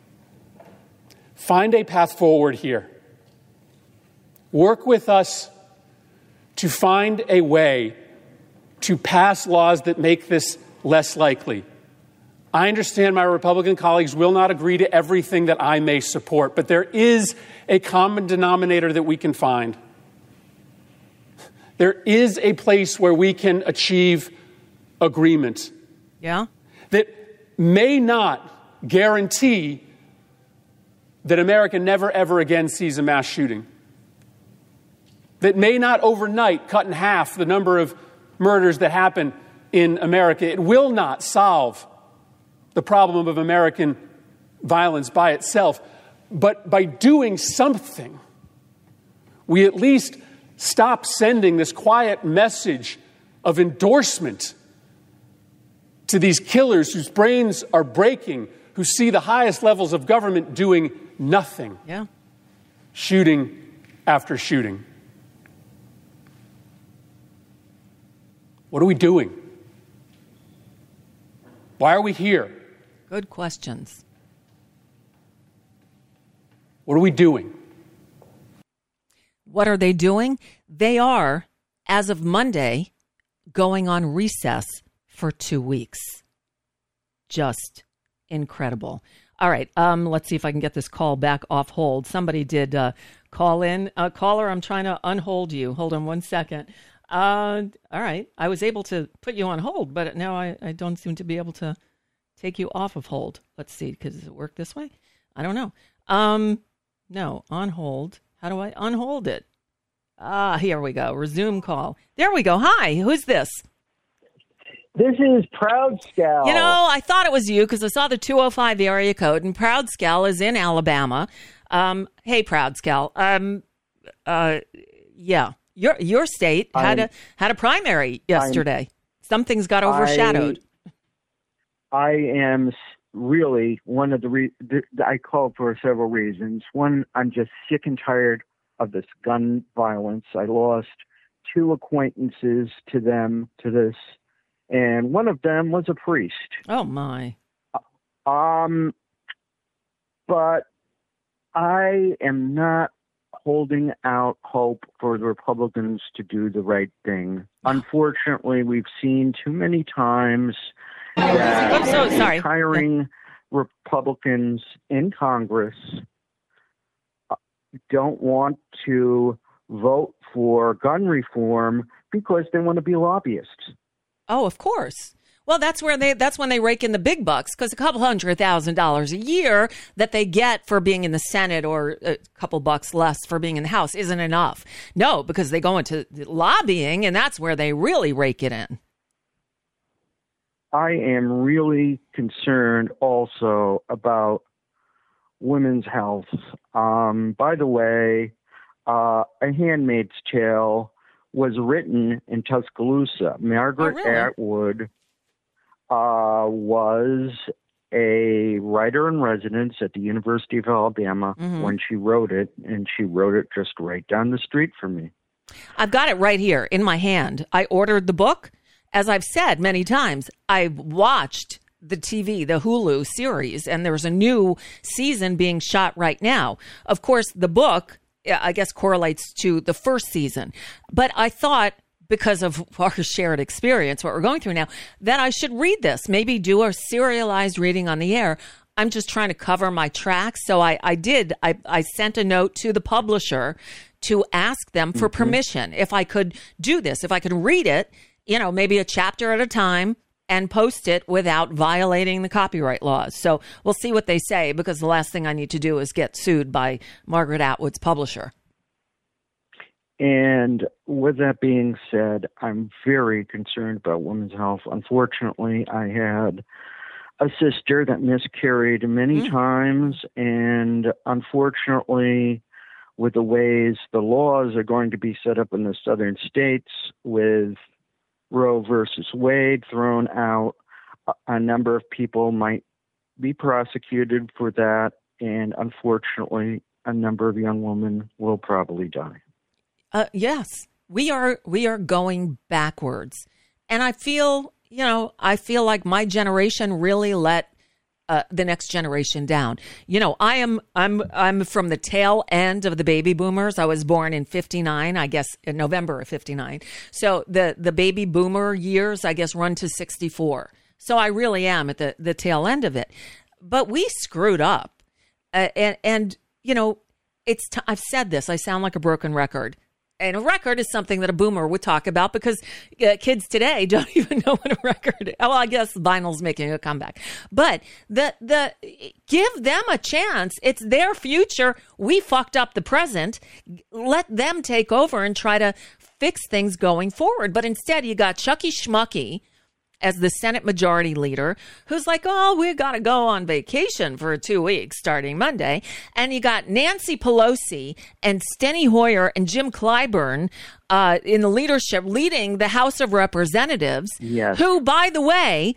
Find a path forward here. Work with us to find a way to pass laws that make this less likely. I understand my Republican colleagues will not agree to everything that I may support, but there is a common denominator that we can find. there is a place where we can achieve agreement. Yeah? That may not guarantee that America never, ever again sees a mass shooting. That may not overnight cut in half the number of murders that happen in America. It will not solve the problem of American violence by itself. But by doing something, we at least stop sending this quiet message of endorsement to these killers whose brains are breaking, who see the highest levels of government doing nothing. Yeah. Shooting after shooting. What are we doing? Why are we here? Good questions. What are we doing? What are they doing? They are, as of Monday, going on recess for 2 weeks. Just incredible. All right, let's see if I can get this call back off hold. Somebody did call in. Caller, I'm trying to unhold you. Hold on one second. All right, I was able to put you on hold, but now I don't seem to be able to take you off of hold. Let's see, does it work this way? I don't know. No, on hold. How do I unhold it? Here we go. Resume call. There we go. Hi, who's this? This is Proud Scal. You know, I thought it was you because I saw the 205 area code, and Proud Scal is in Alabama. Hey, Proud Scal. Yeah, your state had a primary yesterday. Something's got overshadowed. I am really one of I called for several reasons. One, I'm just sick and tired of this gun violence. I lost 2 acquaintances to this, and one of them was a priest. Oh my. But I am not holding out hope for the Republicans to do the right thing. Unfortunately, we've seen too many times that retiring Republicans in Congress don't want to vote for gun reform because they want to be lobbyists. Oh, of course. Well, that's when they rake in the big bucks, because a couple $100,000 a year that they get for being in the Senate or a couple bucks less for being in the House isn't enough. No, because they go into lobbying, and that's where they really rake it in. I am really concerned also about women's health. By the way, A Handmaid's Tale was written in Tuscaloosa. Margaret Atwood was a writer in residence at the University of Alabama when she wrote it, and she wrote it just right down the street from me. I've got it right here in my hand. I ordered the book. As I've said many times, I watched the TV, the Hulu series, and there's a new season being shot right now. Of course, the book, I guess, correlates to the first season. But I thought, because of our shared experience, what we're going through now, that I should read this, maybe do a serialized reading on the air. I'm just trying to cover my tracks. So I did. I sent a note to the publisher to ask them for permission if I could do this, if I could read it, maybe a chapter at a time, and post it without violating the copyright laws. So we'll see what they say, because the last thing I need to do is get sued by Margaret Atwood's publisher. And with that being said, I'm very concerned about women's health. Unfortunately, I had a sister that miscarried many times, and unfortunately, with the ways the laws are going to be set up in the southern states with Roe versus Wade thrown out, a number of people might be prosecuted for that, and unfortunately, a number of young women will probably die. Yes, we are going backwards, and I feel like my generation really let the next generation down. I'm from the tail end of the baby boomers. I was born in 59, I guess, in November of 59. So the baby boomer years, I guess, run to 64. So I really am at the tail end of it. But we screwed up. I've said this, I sound like a broken record. And a record is something that a boomer would talk about because kids today don't even know what a record is. Well, I guess vinyl's making a comeback. But give them a chance. It's their future. We fucked up the present. Let them take over and try to fix things going forward. But instead, you got Chucky Schmucky as the Senate Majority Leader, who's like, oh, we got to go on vacation for 2 weeks starting Monday. And you got Nancy Pelosi and Steny Hoyer and Jim Clyburn in the leadership leading the House of Representatives, who, by the way,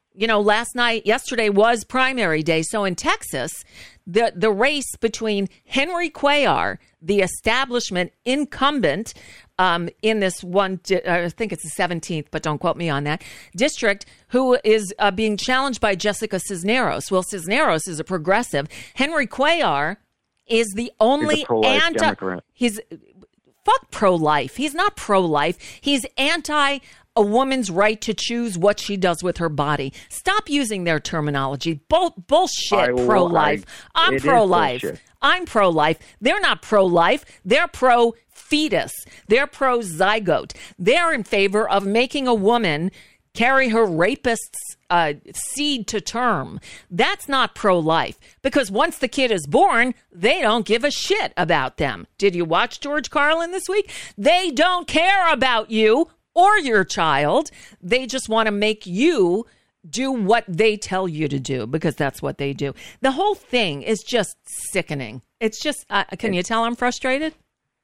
yesterday was primary day. So in Texas, the race between Henry Cuellar, the establishment incumbent in this one, I think it's the 17th, but don't quote me on that, district, who is being challenged by Jessica Cisneros. Well, Cisneros is a progressive. Henry Cuellar is the only Democrat. He's fuck pro-life. He's not pro-life. He's anti a woman's right to choose what she does with her body. Stop using their terminology. Bullshit, pro-life. I'm pro-life. I'm pro-life. They're not pro-life. They're pro-fetus. They're pro-zygote. They're in favor of making a woman carry her rapist's seed to term. That's not pro-life, because once the kid is born, they don't give a shit about them. Did you watch George Carlin this week? They don't care about you or your child. They just want to make you do what they tell you to do, because that's what they do. The whole thing is just sickening. It's just, can you tell I'm frustrated?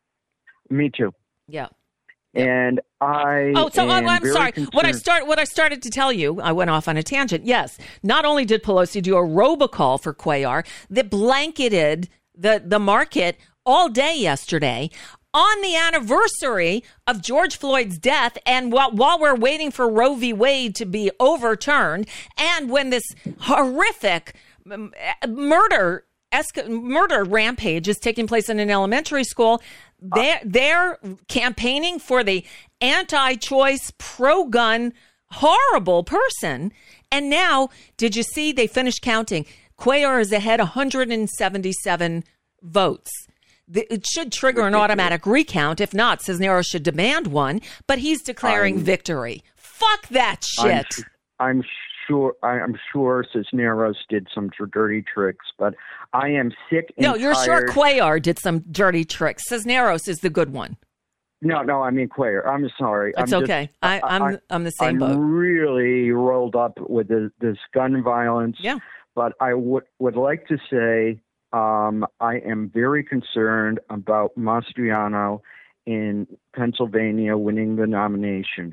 Me too. Yeah. And I'm sorry. What I started to tell you, I went off on a tangent. Yes. Not only did Pelosi do a robocall for Cuellar that blanketed the market all day yesterday, on the anniversary of George Floyd's death, and while we're waiting for Roe v. Wade to be overturned, and when this horrific murder rampage is taking place in an elementary school, they're campaigning for the anti-choice, pro-gun, horrible person. And now, did you see they finished counting? Cuellar is ahead 177 votes. It should trigger an automatic recount. If not, Cisneros should demand one. But he's declaring victory. Fuck that shit. I'm sure Cisneros did some dirty tricks, but I am sick and tired. No, you're sure Cuellar did some dirty tricks. Cisneros is the good one. No, I mean Cuellar. I'm sorry. It's okay. I'm the same boat. I'm really rolled up with this gun violence. Yeah. But I would like to say, I am very concerned about Mastriano in Pennsylvania winning the nomination.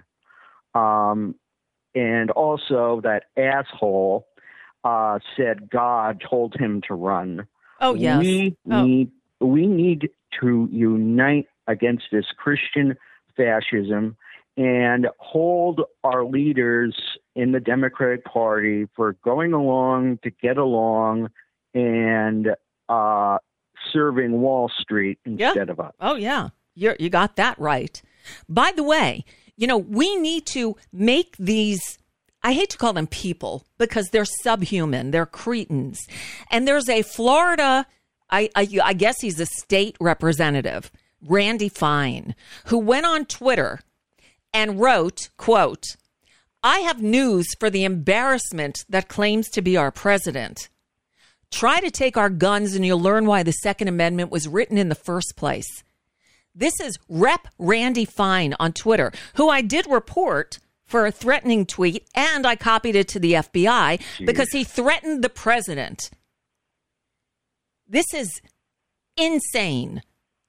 And also that asshole said God told him to run. Oh, yes. We need to unite against this Christian fascism and hold our leaders in the Democratic Party for going along to get along and serving Wall Street instead of us. Oh, yeah. You got that right. By the way, we need to make these, I hate to call them people because they're subhuman. They're cretins. And there's a Florida, I guess he's a state representative, Randy Fine, who went on Twitter and wrote, quote, "I have news for the embarrassment that claims to be our president. Try to take our guns and you'll learn why the Second Amendment was written in the first place." This is Rep. Randy Fine on Twitter, who I did report for a threatening tweet, and I copied it to the FBI because he threatened the president. This is insane.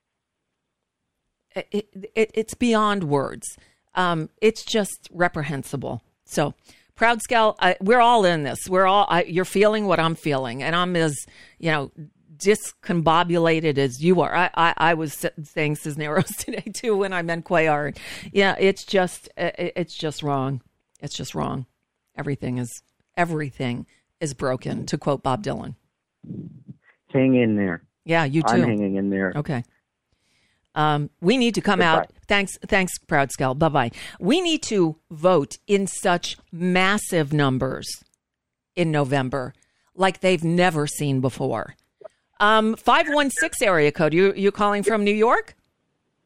It's beyond words. It's just reprehensible. So, Proud Scout, we're all in this. You're feeling what I'm feeling, and I'm as, discombobulated as you are. I was saying Cisneros today too when I meant Cuellar. Yeah, it's just wrong. It's just wrong. Everything is broken, to quote Bob Dylan. Hang in there. Yeah, you too. I'm hanging in there. Okay. We need to come out. Thanks, Proud Scout. Bye-bye. We need to vote in such massive numbers in November like they've never seen before. 516 area code. You calling from New York?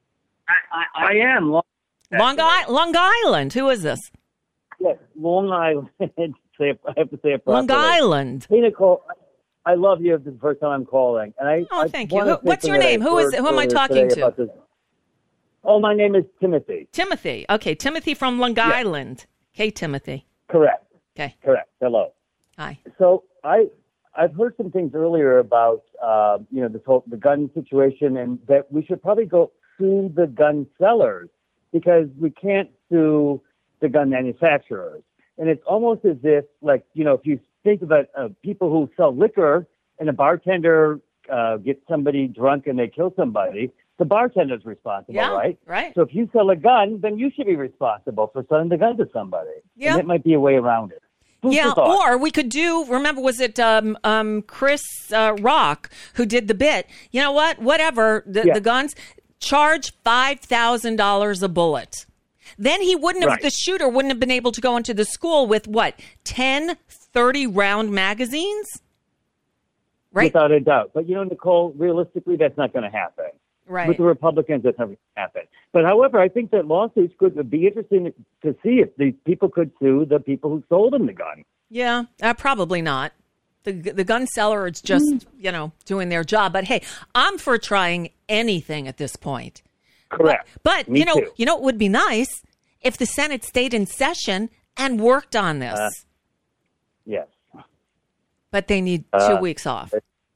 I am. Long Island. Who is this? Yes, Long Island. I have to say it properly. Long Island. Hey, Nicole, I love you. This is the first time I'm calling. And thank you. What's your name? Who am I talking to? Oh, my name is Timothy. Timothy. Okay, Timothy from Long Island. Okay, Timothy. Correct. Okay. Correct. Hello. Hi. So I've heard some things earlier about the gun situation, and that we should probably go sue the gun sellers because we can't sue the gun manufacturers. And it's almost as if, like, if you think about people who sell liquor and a bartender gets somebody drunk and they kill somebody, the bartender's responsible, right? Right. So if you sell a gun, then you should be responsible for selling the gun to somebody. Yeah. And that might be a way around it. Or we could remember, was it Chris Rock who did the bit? You know what? Whatever, the guns, charge $5,000 a bullet. Then he wouldn't have, the shooter wouldn't have been able to go into the school with 10, 30-round magazines? Right? Without a doubt. But, Nicole, realistically, that's not going to happen. Right. With the Republicans, that's not going to happen. But, however, I think that lawsuits could be interesting to see if these people could sue the people who sold them the gun. Yeah, probably not. The gun seller is just, doing their job. But, hey, I'm for trying anything at this point. Correct. But you know it would be nice if the Senate stayed in session and worked on this. Yes. But they need 2 weeks off.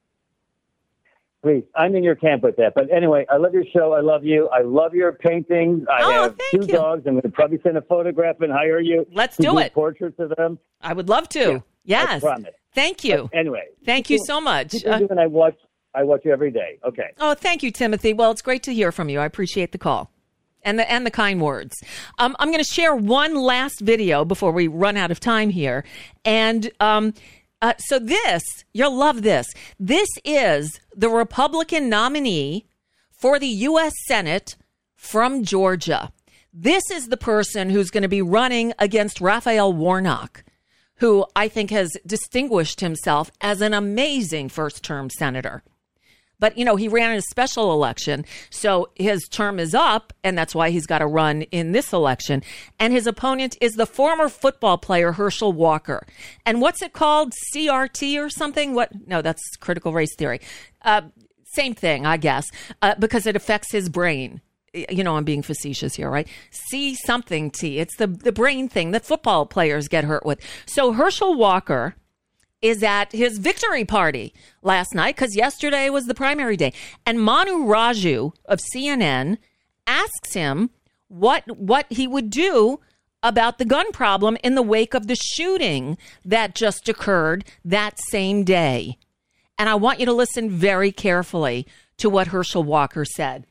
Please, I'm in your camp with that. But anyway, I love your show. I love you. I love your paintings. I have 2 dogs. I'm going to probably send a photograph and hire you. Let's do it. Portraits of them. I would love to. Yeah, yes. I promise. Thank you. But anyway. Thank you so much. And I watch you every day. Okay. Oh, thank you, Timothy. Well, it's great to hear from you. I appreciate the call and the kind words. I'm going to share one last video before we run out of time here. And so you'll love this. This is the Republican nominee for the U.S. Senate from Georgia. This is the person who's going to be running against Raphael Warnock, who I think has distinguished himself as an amazing first-term senator. But, he ran in a special election, so his term is up, and that's why he's got to run in this election. And his opponent is the former football player Herschel Walker. And what's it called? CRT or something? No, that's critical race theory. Same thing, I guess, because it affects his brain. I'm being facetious here, right? C something T. It's the brain thing that football players get hurt with. So Herschel Walker is at his victory party last night because yesterday was the primary day. And Manu Raju of CNN asks him what he would do about the gun problem in the wake of the shooting that just occurred that same day. And I want you to listen very carefully to what Herschel Walker said.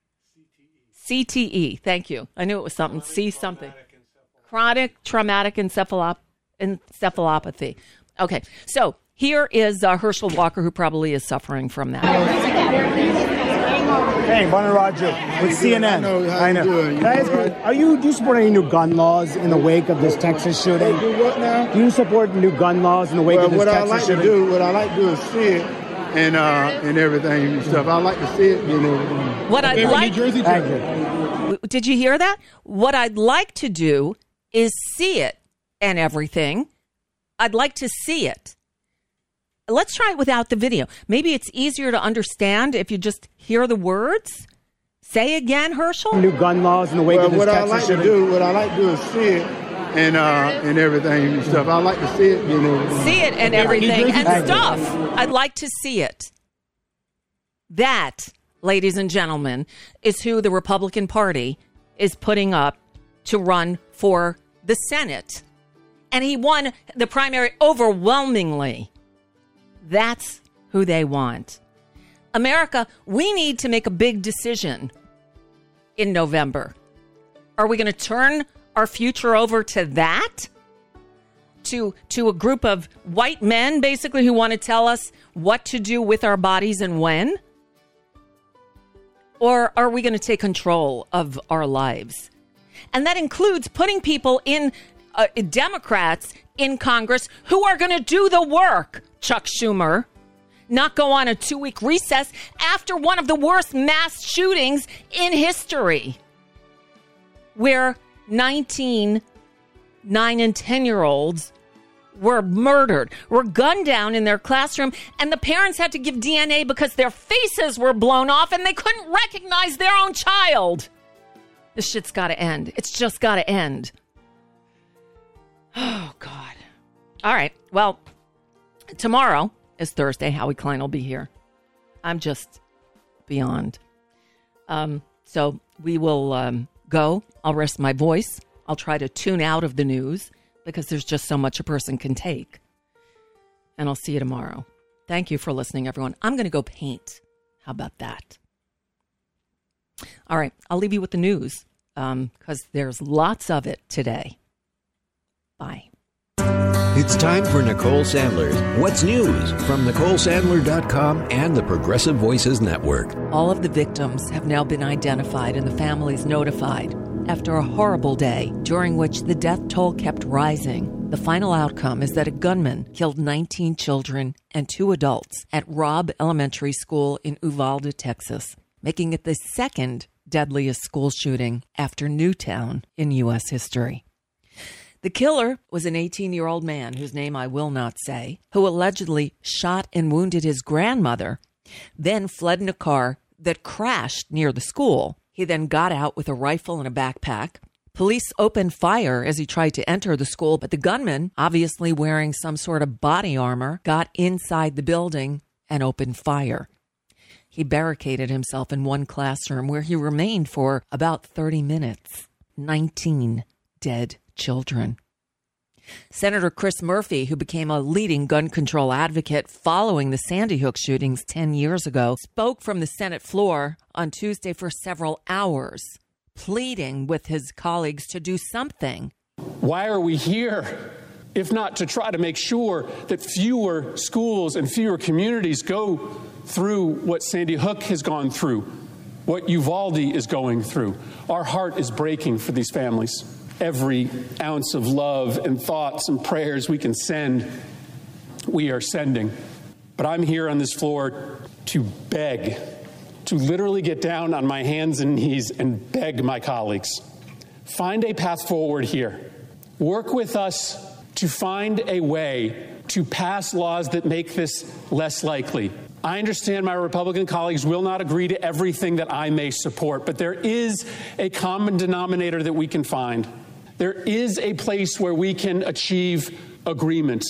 CTE. Thank you. I knew it was something. C something. Chronic traumatic encephalopathy. Okay, so here is Herschel Walker, who probably is suffering from that. Hey, Manu Raju with CNN. I know. Do you support any new gun laws in the wake of this Texas shooting? Do what now? Do you support new gun laws in the wake of this Texas shooting? What I like to do is see it and everything and stuff. I like to see it. What I'd like. Did you hear that? What I'd like to do is see it and everything. I'd like to see it. Let's try it without the video. Maybe it's easier to understand if you just hear the words. Say again, Herschel. New gun laws in the wake of this Texas shooting. What I like to do is see it and everything and stuff. I like to see it. See it and everything and stuff. I'd like to see it. That, ladies and gentlemen, is who the Republican Party is putting up to run for the Senate. And he won the primary overwhelmingly. That's who they want. America, we need to make a big decision in November. Are we going to turn our future over to that? To a group of white men, basically, who want to tell us what to do with our bodies and when? Or are we going to take control of our lives? And that includes putting people in Democrats in Congress who are going to do the work, Chuck Schumer, not go on a 2-week recess after one of the worst mass shootings in history, where 19, 9, and 10-year-olds were murdered, were gunned down in their classroom, and the parents had to give DNA because their faces were blown off and they couldn't recognize their own child. This shit's got to end. It's just got to end. Oh, God. All right. Well, tomorrow is Thursday. Howie Klein will be here. I'm just beyond. So we will go. I'll rest my voice. I'll try to tune out of the news because there's just so much a person can take. And I'll see you tomorrow. Thank you for listening, everyone. I'm going to go paint. How about that? All right. I'll leave you with the news because there's lots of it today. Bye. It's time for Nicole Sandler's What's News from NicoleSandler.com and the Progressive Voices Network. All of the victims have now been identified and the families notified after a horrible day during which the death toll kept rising. The final outcome is that a gunman killed 19 children and 2 adults at Robb Elementary School in Uvalde, Texas, making it the second deadliest school shooting after Newtown in U.S. history. The killer was an 18-year-old man, whose name I will not say, who allegedly shot and wounded his grandmother, then fled in a car that crashed near the school. He then got out with a rifle and a backpack. Police opened fire as he tried to enter the school, but the gunman, obviously wearing some sort of body armor, got inside the building and opened fire. He barricaded himself in one classroom where he remained for about 30 minutes. 19 dead children. Senator Chris Murphy, who became a leading gun control advocate following the Sandy Hook shootings 10 years ago, spoke from the Senate floor on Tuesday for several hours, pleading with his colleagues to do something. Why are we here, if not to try to make sure that fewer schools and fewer communities go through what Sandy Hook has gone through, what Uvalde is going through? Our heart is breaking for these families. Every ounce of love and thoughts and prayers we can send, we are sending. But I'm here on this floor to beg, to literally get down on my hands and knees and beg my colleagues. Find a path forward here. Work with us to find a way to pass laws that make this less likely. I understand my Republican colleagues will not agree to everything that I may support, but there is a common denominator that we can find. There is a place where we can achieve agreement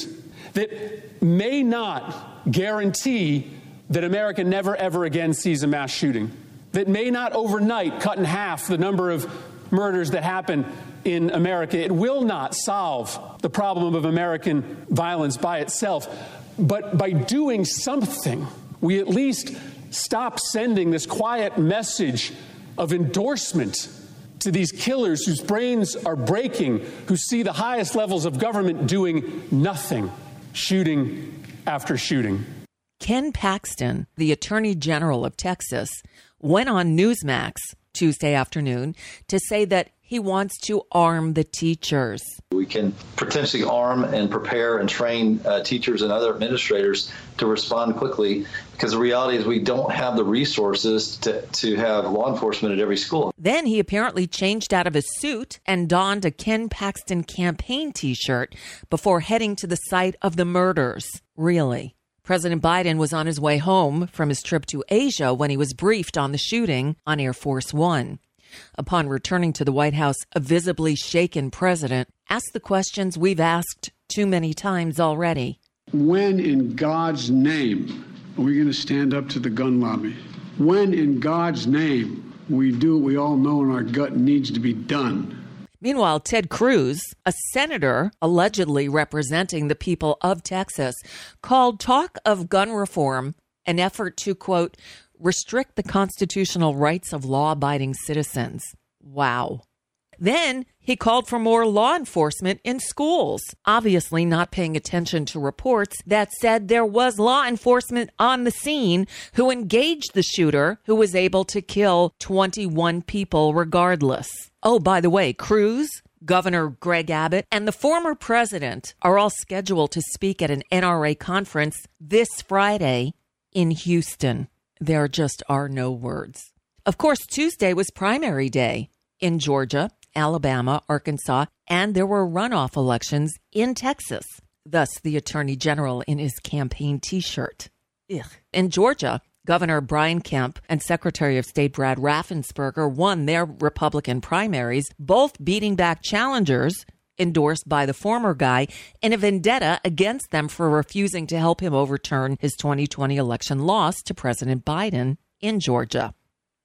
that may not guarantee that America never, ever again sees a mass shooting, that may not overnight cut in half the number of murders that happen in America. It will not solve the problem of American violence by itself. But by doing something, we at least stop sending this quiet message of endorsement to these killers whose brains are breaking, who see the highest levels of government doing nothing, shooting after shooting. Ken Paxton, the Attorney General of Texas, went on Newsmax Tuesday afternoon to say that he wants to arm the teachers. We can potentially arm and prepare and train teachers and other administrators to respond quickly, because the reality is we don't have the resources to have law enforcement at every school. Then he apparently changed out of his suit and donned a Ken Paxton campaign T-shirt before heading to the site of the murders. Really? President Biden was on his way home from his trip to Asia when he was briefed on the shooting on Air Force One. Upon returning to the White House, a visibly shaken president asked the questions we've asked too many times already. When in God's name are we going to stand up to the gun lobby? When in God's name we do what we all know in our gut needs to be done? Meanwhile, Ted Cruz, a senator allegedly representing the people of Texas, called talk of gun reform an effort to, quote, restrict the constitutional rights of law-abiding citizens. Wow. Then he called for more law enforcement in schools, obviously not paying attention to reports that said there was law enforcement on the scene who engaged the shooter, who was able to kill 21 people regardless. Oh, by the way, Cruz, Governor Greg Abbott, and the former president are all scheduled to speak at an NRA conference this Friday in Houston. There just are no words. Of course, Tuesday was primary day in Georgia, Alabama, Arkansas, and there were runoff elections in Texas. Thus, the Attorney General in his campaign T-shirt. Ugh. In Georgia, Governor Brian Kemp and Secretary of State Brad Raffensperger won their Republican primaries, both beating back challengers endorsed by the former guy in a vendetta against them for refusing to help him overturn his 2020 election loss to President Biden in Georgia.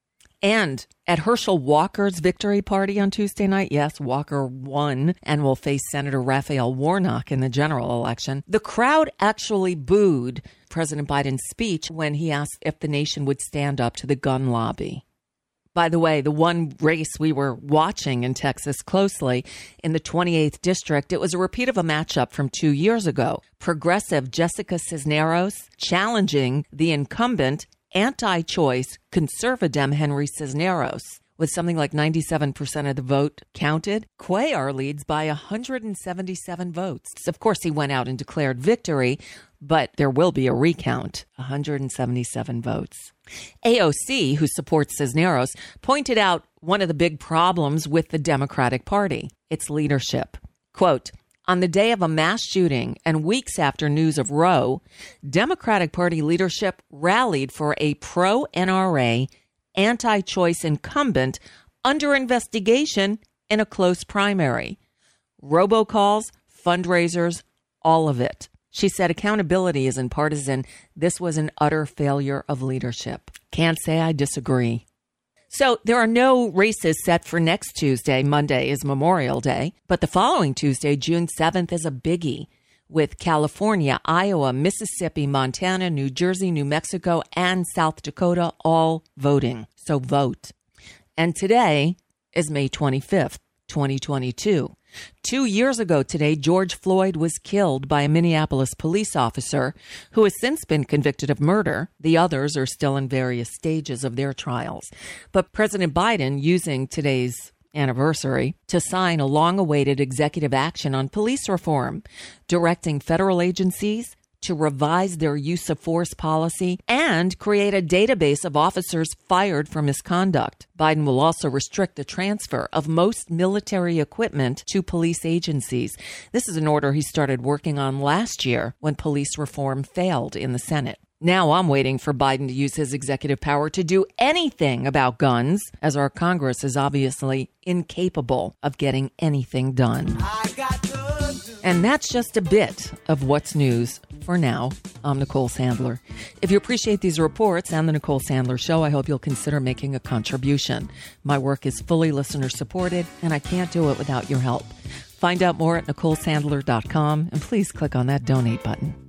And at Herschel Walker's victory party on Tuesday night, yes, Walker won and will face Senator Raphael Warnock in the general election. The crowd actually booed President Biden's speech when he asked if the nation would stand up to the gun lobby. By the way, the one race we were watching in Texas closely in the 28th district, it was a repeat of a matchup from 2 years ago. Progressive Jessica Cisneros challenging the incumbent anti-choice conservadem Henry Cisneros. With something like 97% of the vote counted, Cuellar leads by 177 votes. Of course, he went out and declared victory, but there will be a recount, 177 votes. AOC, who supports Cisneros, pointed out one of the big problems with the Democratic Party, its leadership. Quote, on the day of a mass shooting and weeks after news of Roe, Democratic Party leadership rallied for a pro-NRA, anti-choice incumbent under investigation in a close primary. Robocalls, fundraisers, all of it. She said accountability isn't partisan. This was an utter failure of leadership. Can't say I disagree. So there are no races set for next Tuesday. Monday is Memorial Day. But the following Tuesday, June 7th, is a biggie with California, Iowa, Mississippi, Montana, New Jersey, New Mexico, and South Dakota all voting. So vote. And today is May 25th, 2022. 2 years ago today, George Floyd was killed by a Minneapolis police officer who has since been convicted of murder. The others are still in various stages of their trials. But President Biden, using today's anniversary to sign a long-awaited executive action on police reform, directing federal agencies to revise their use of force policy and create a database of officers fired for misconduct. Biden will also restrict the transfer of most military equipment to police agencies. This is an order he started working on last year when police reform failed in the Senate. Now I'm waiting for Biden to use his executive power to do anything about guns, as our Congress is obviously incapable of getting anything done. And that's just a bit of what's news for now. I'm Nicole Sandler. If you appreciate these reports and the Nicole Sandler Show, I hope you'll consider making a contribution. My work is fully listener supported, and I can't do it without your help. Find out more at NicoleSandler.com, and please click on that donate button.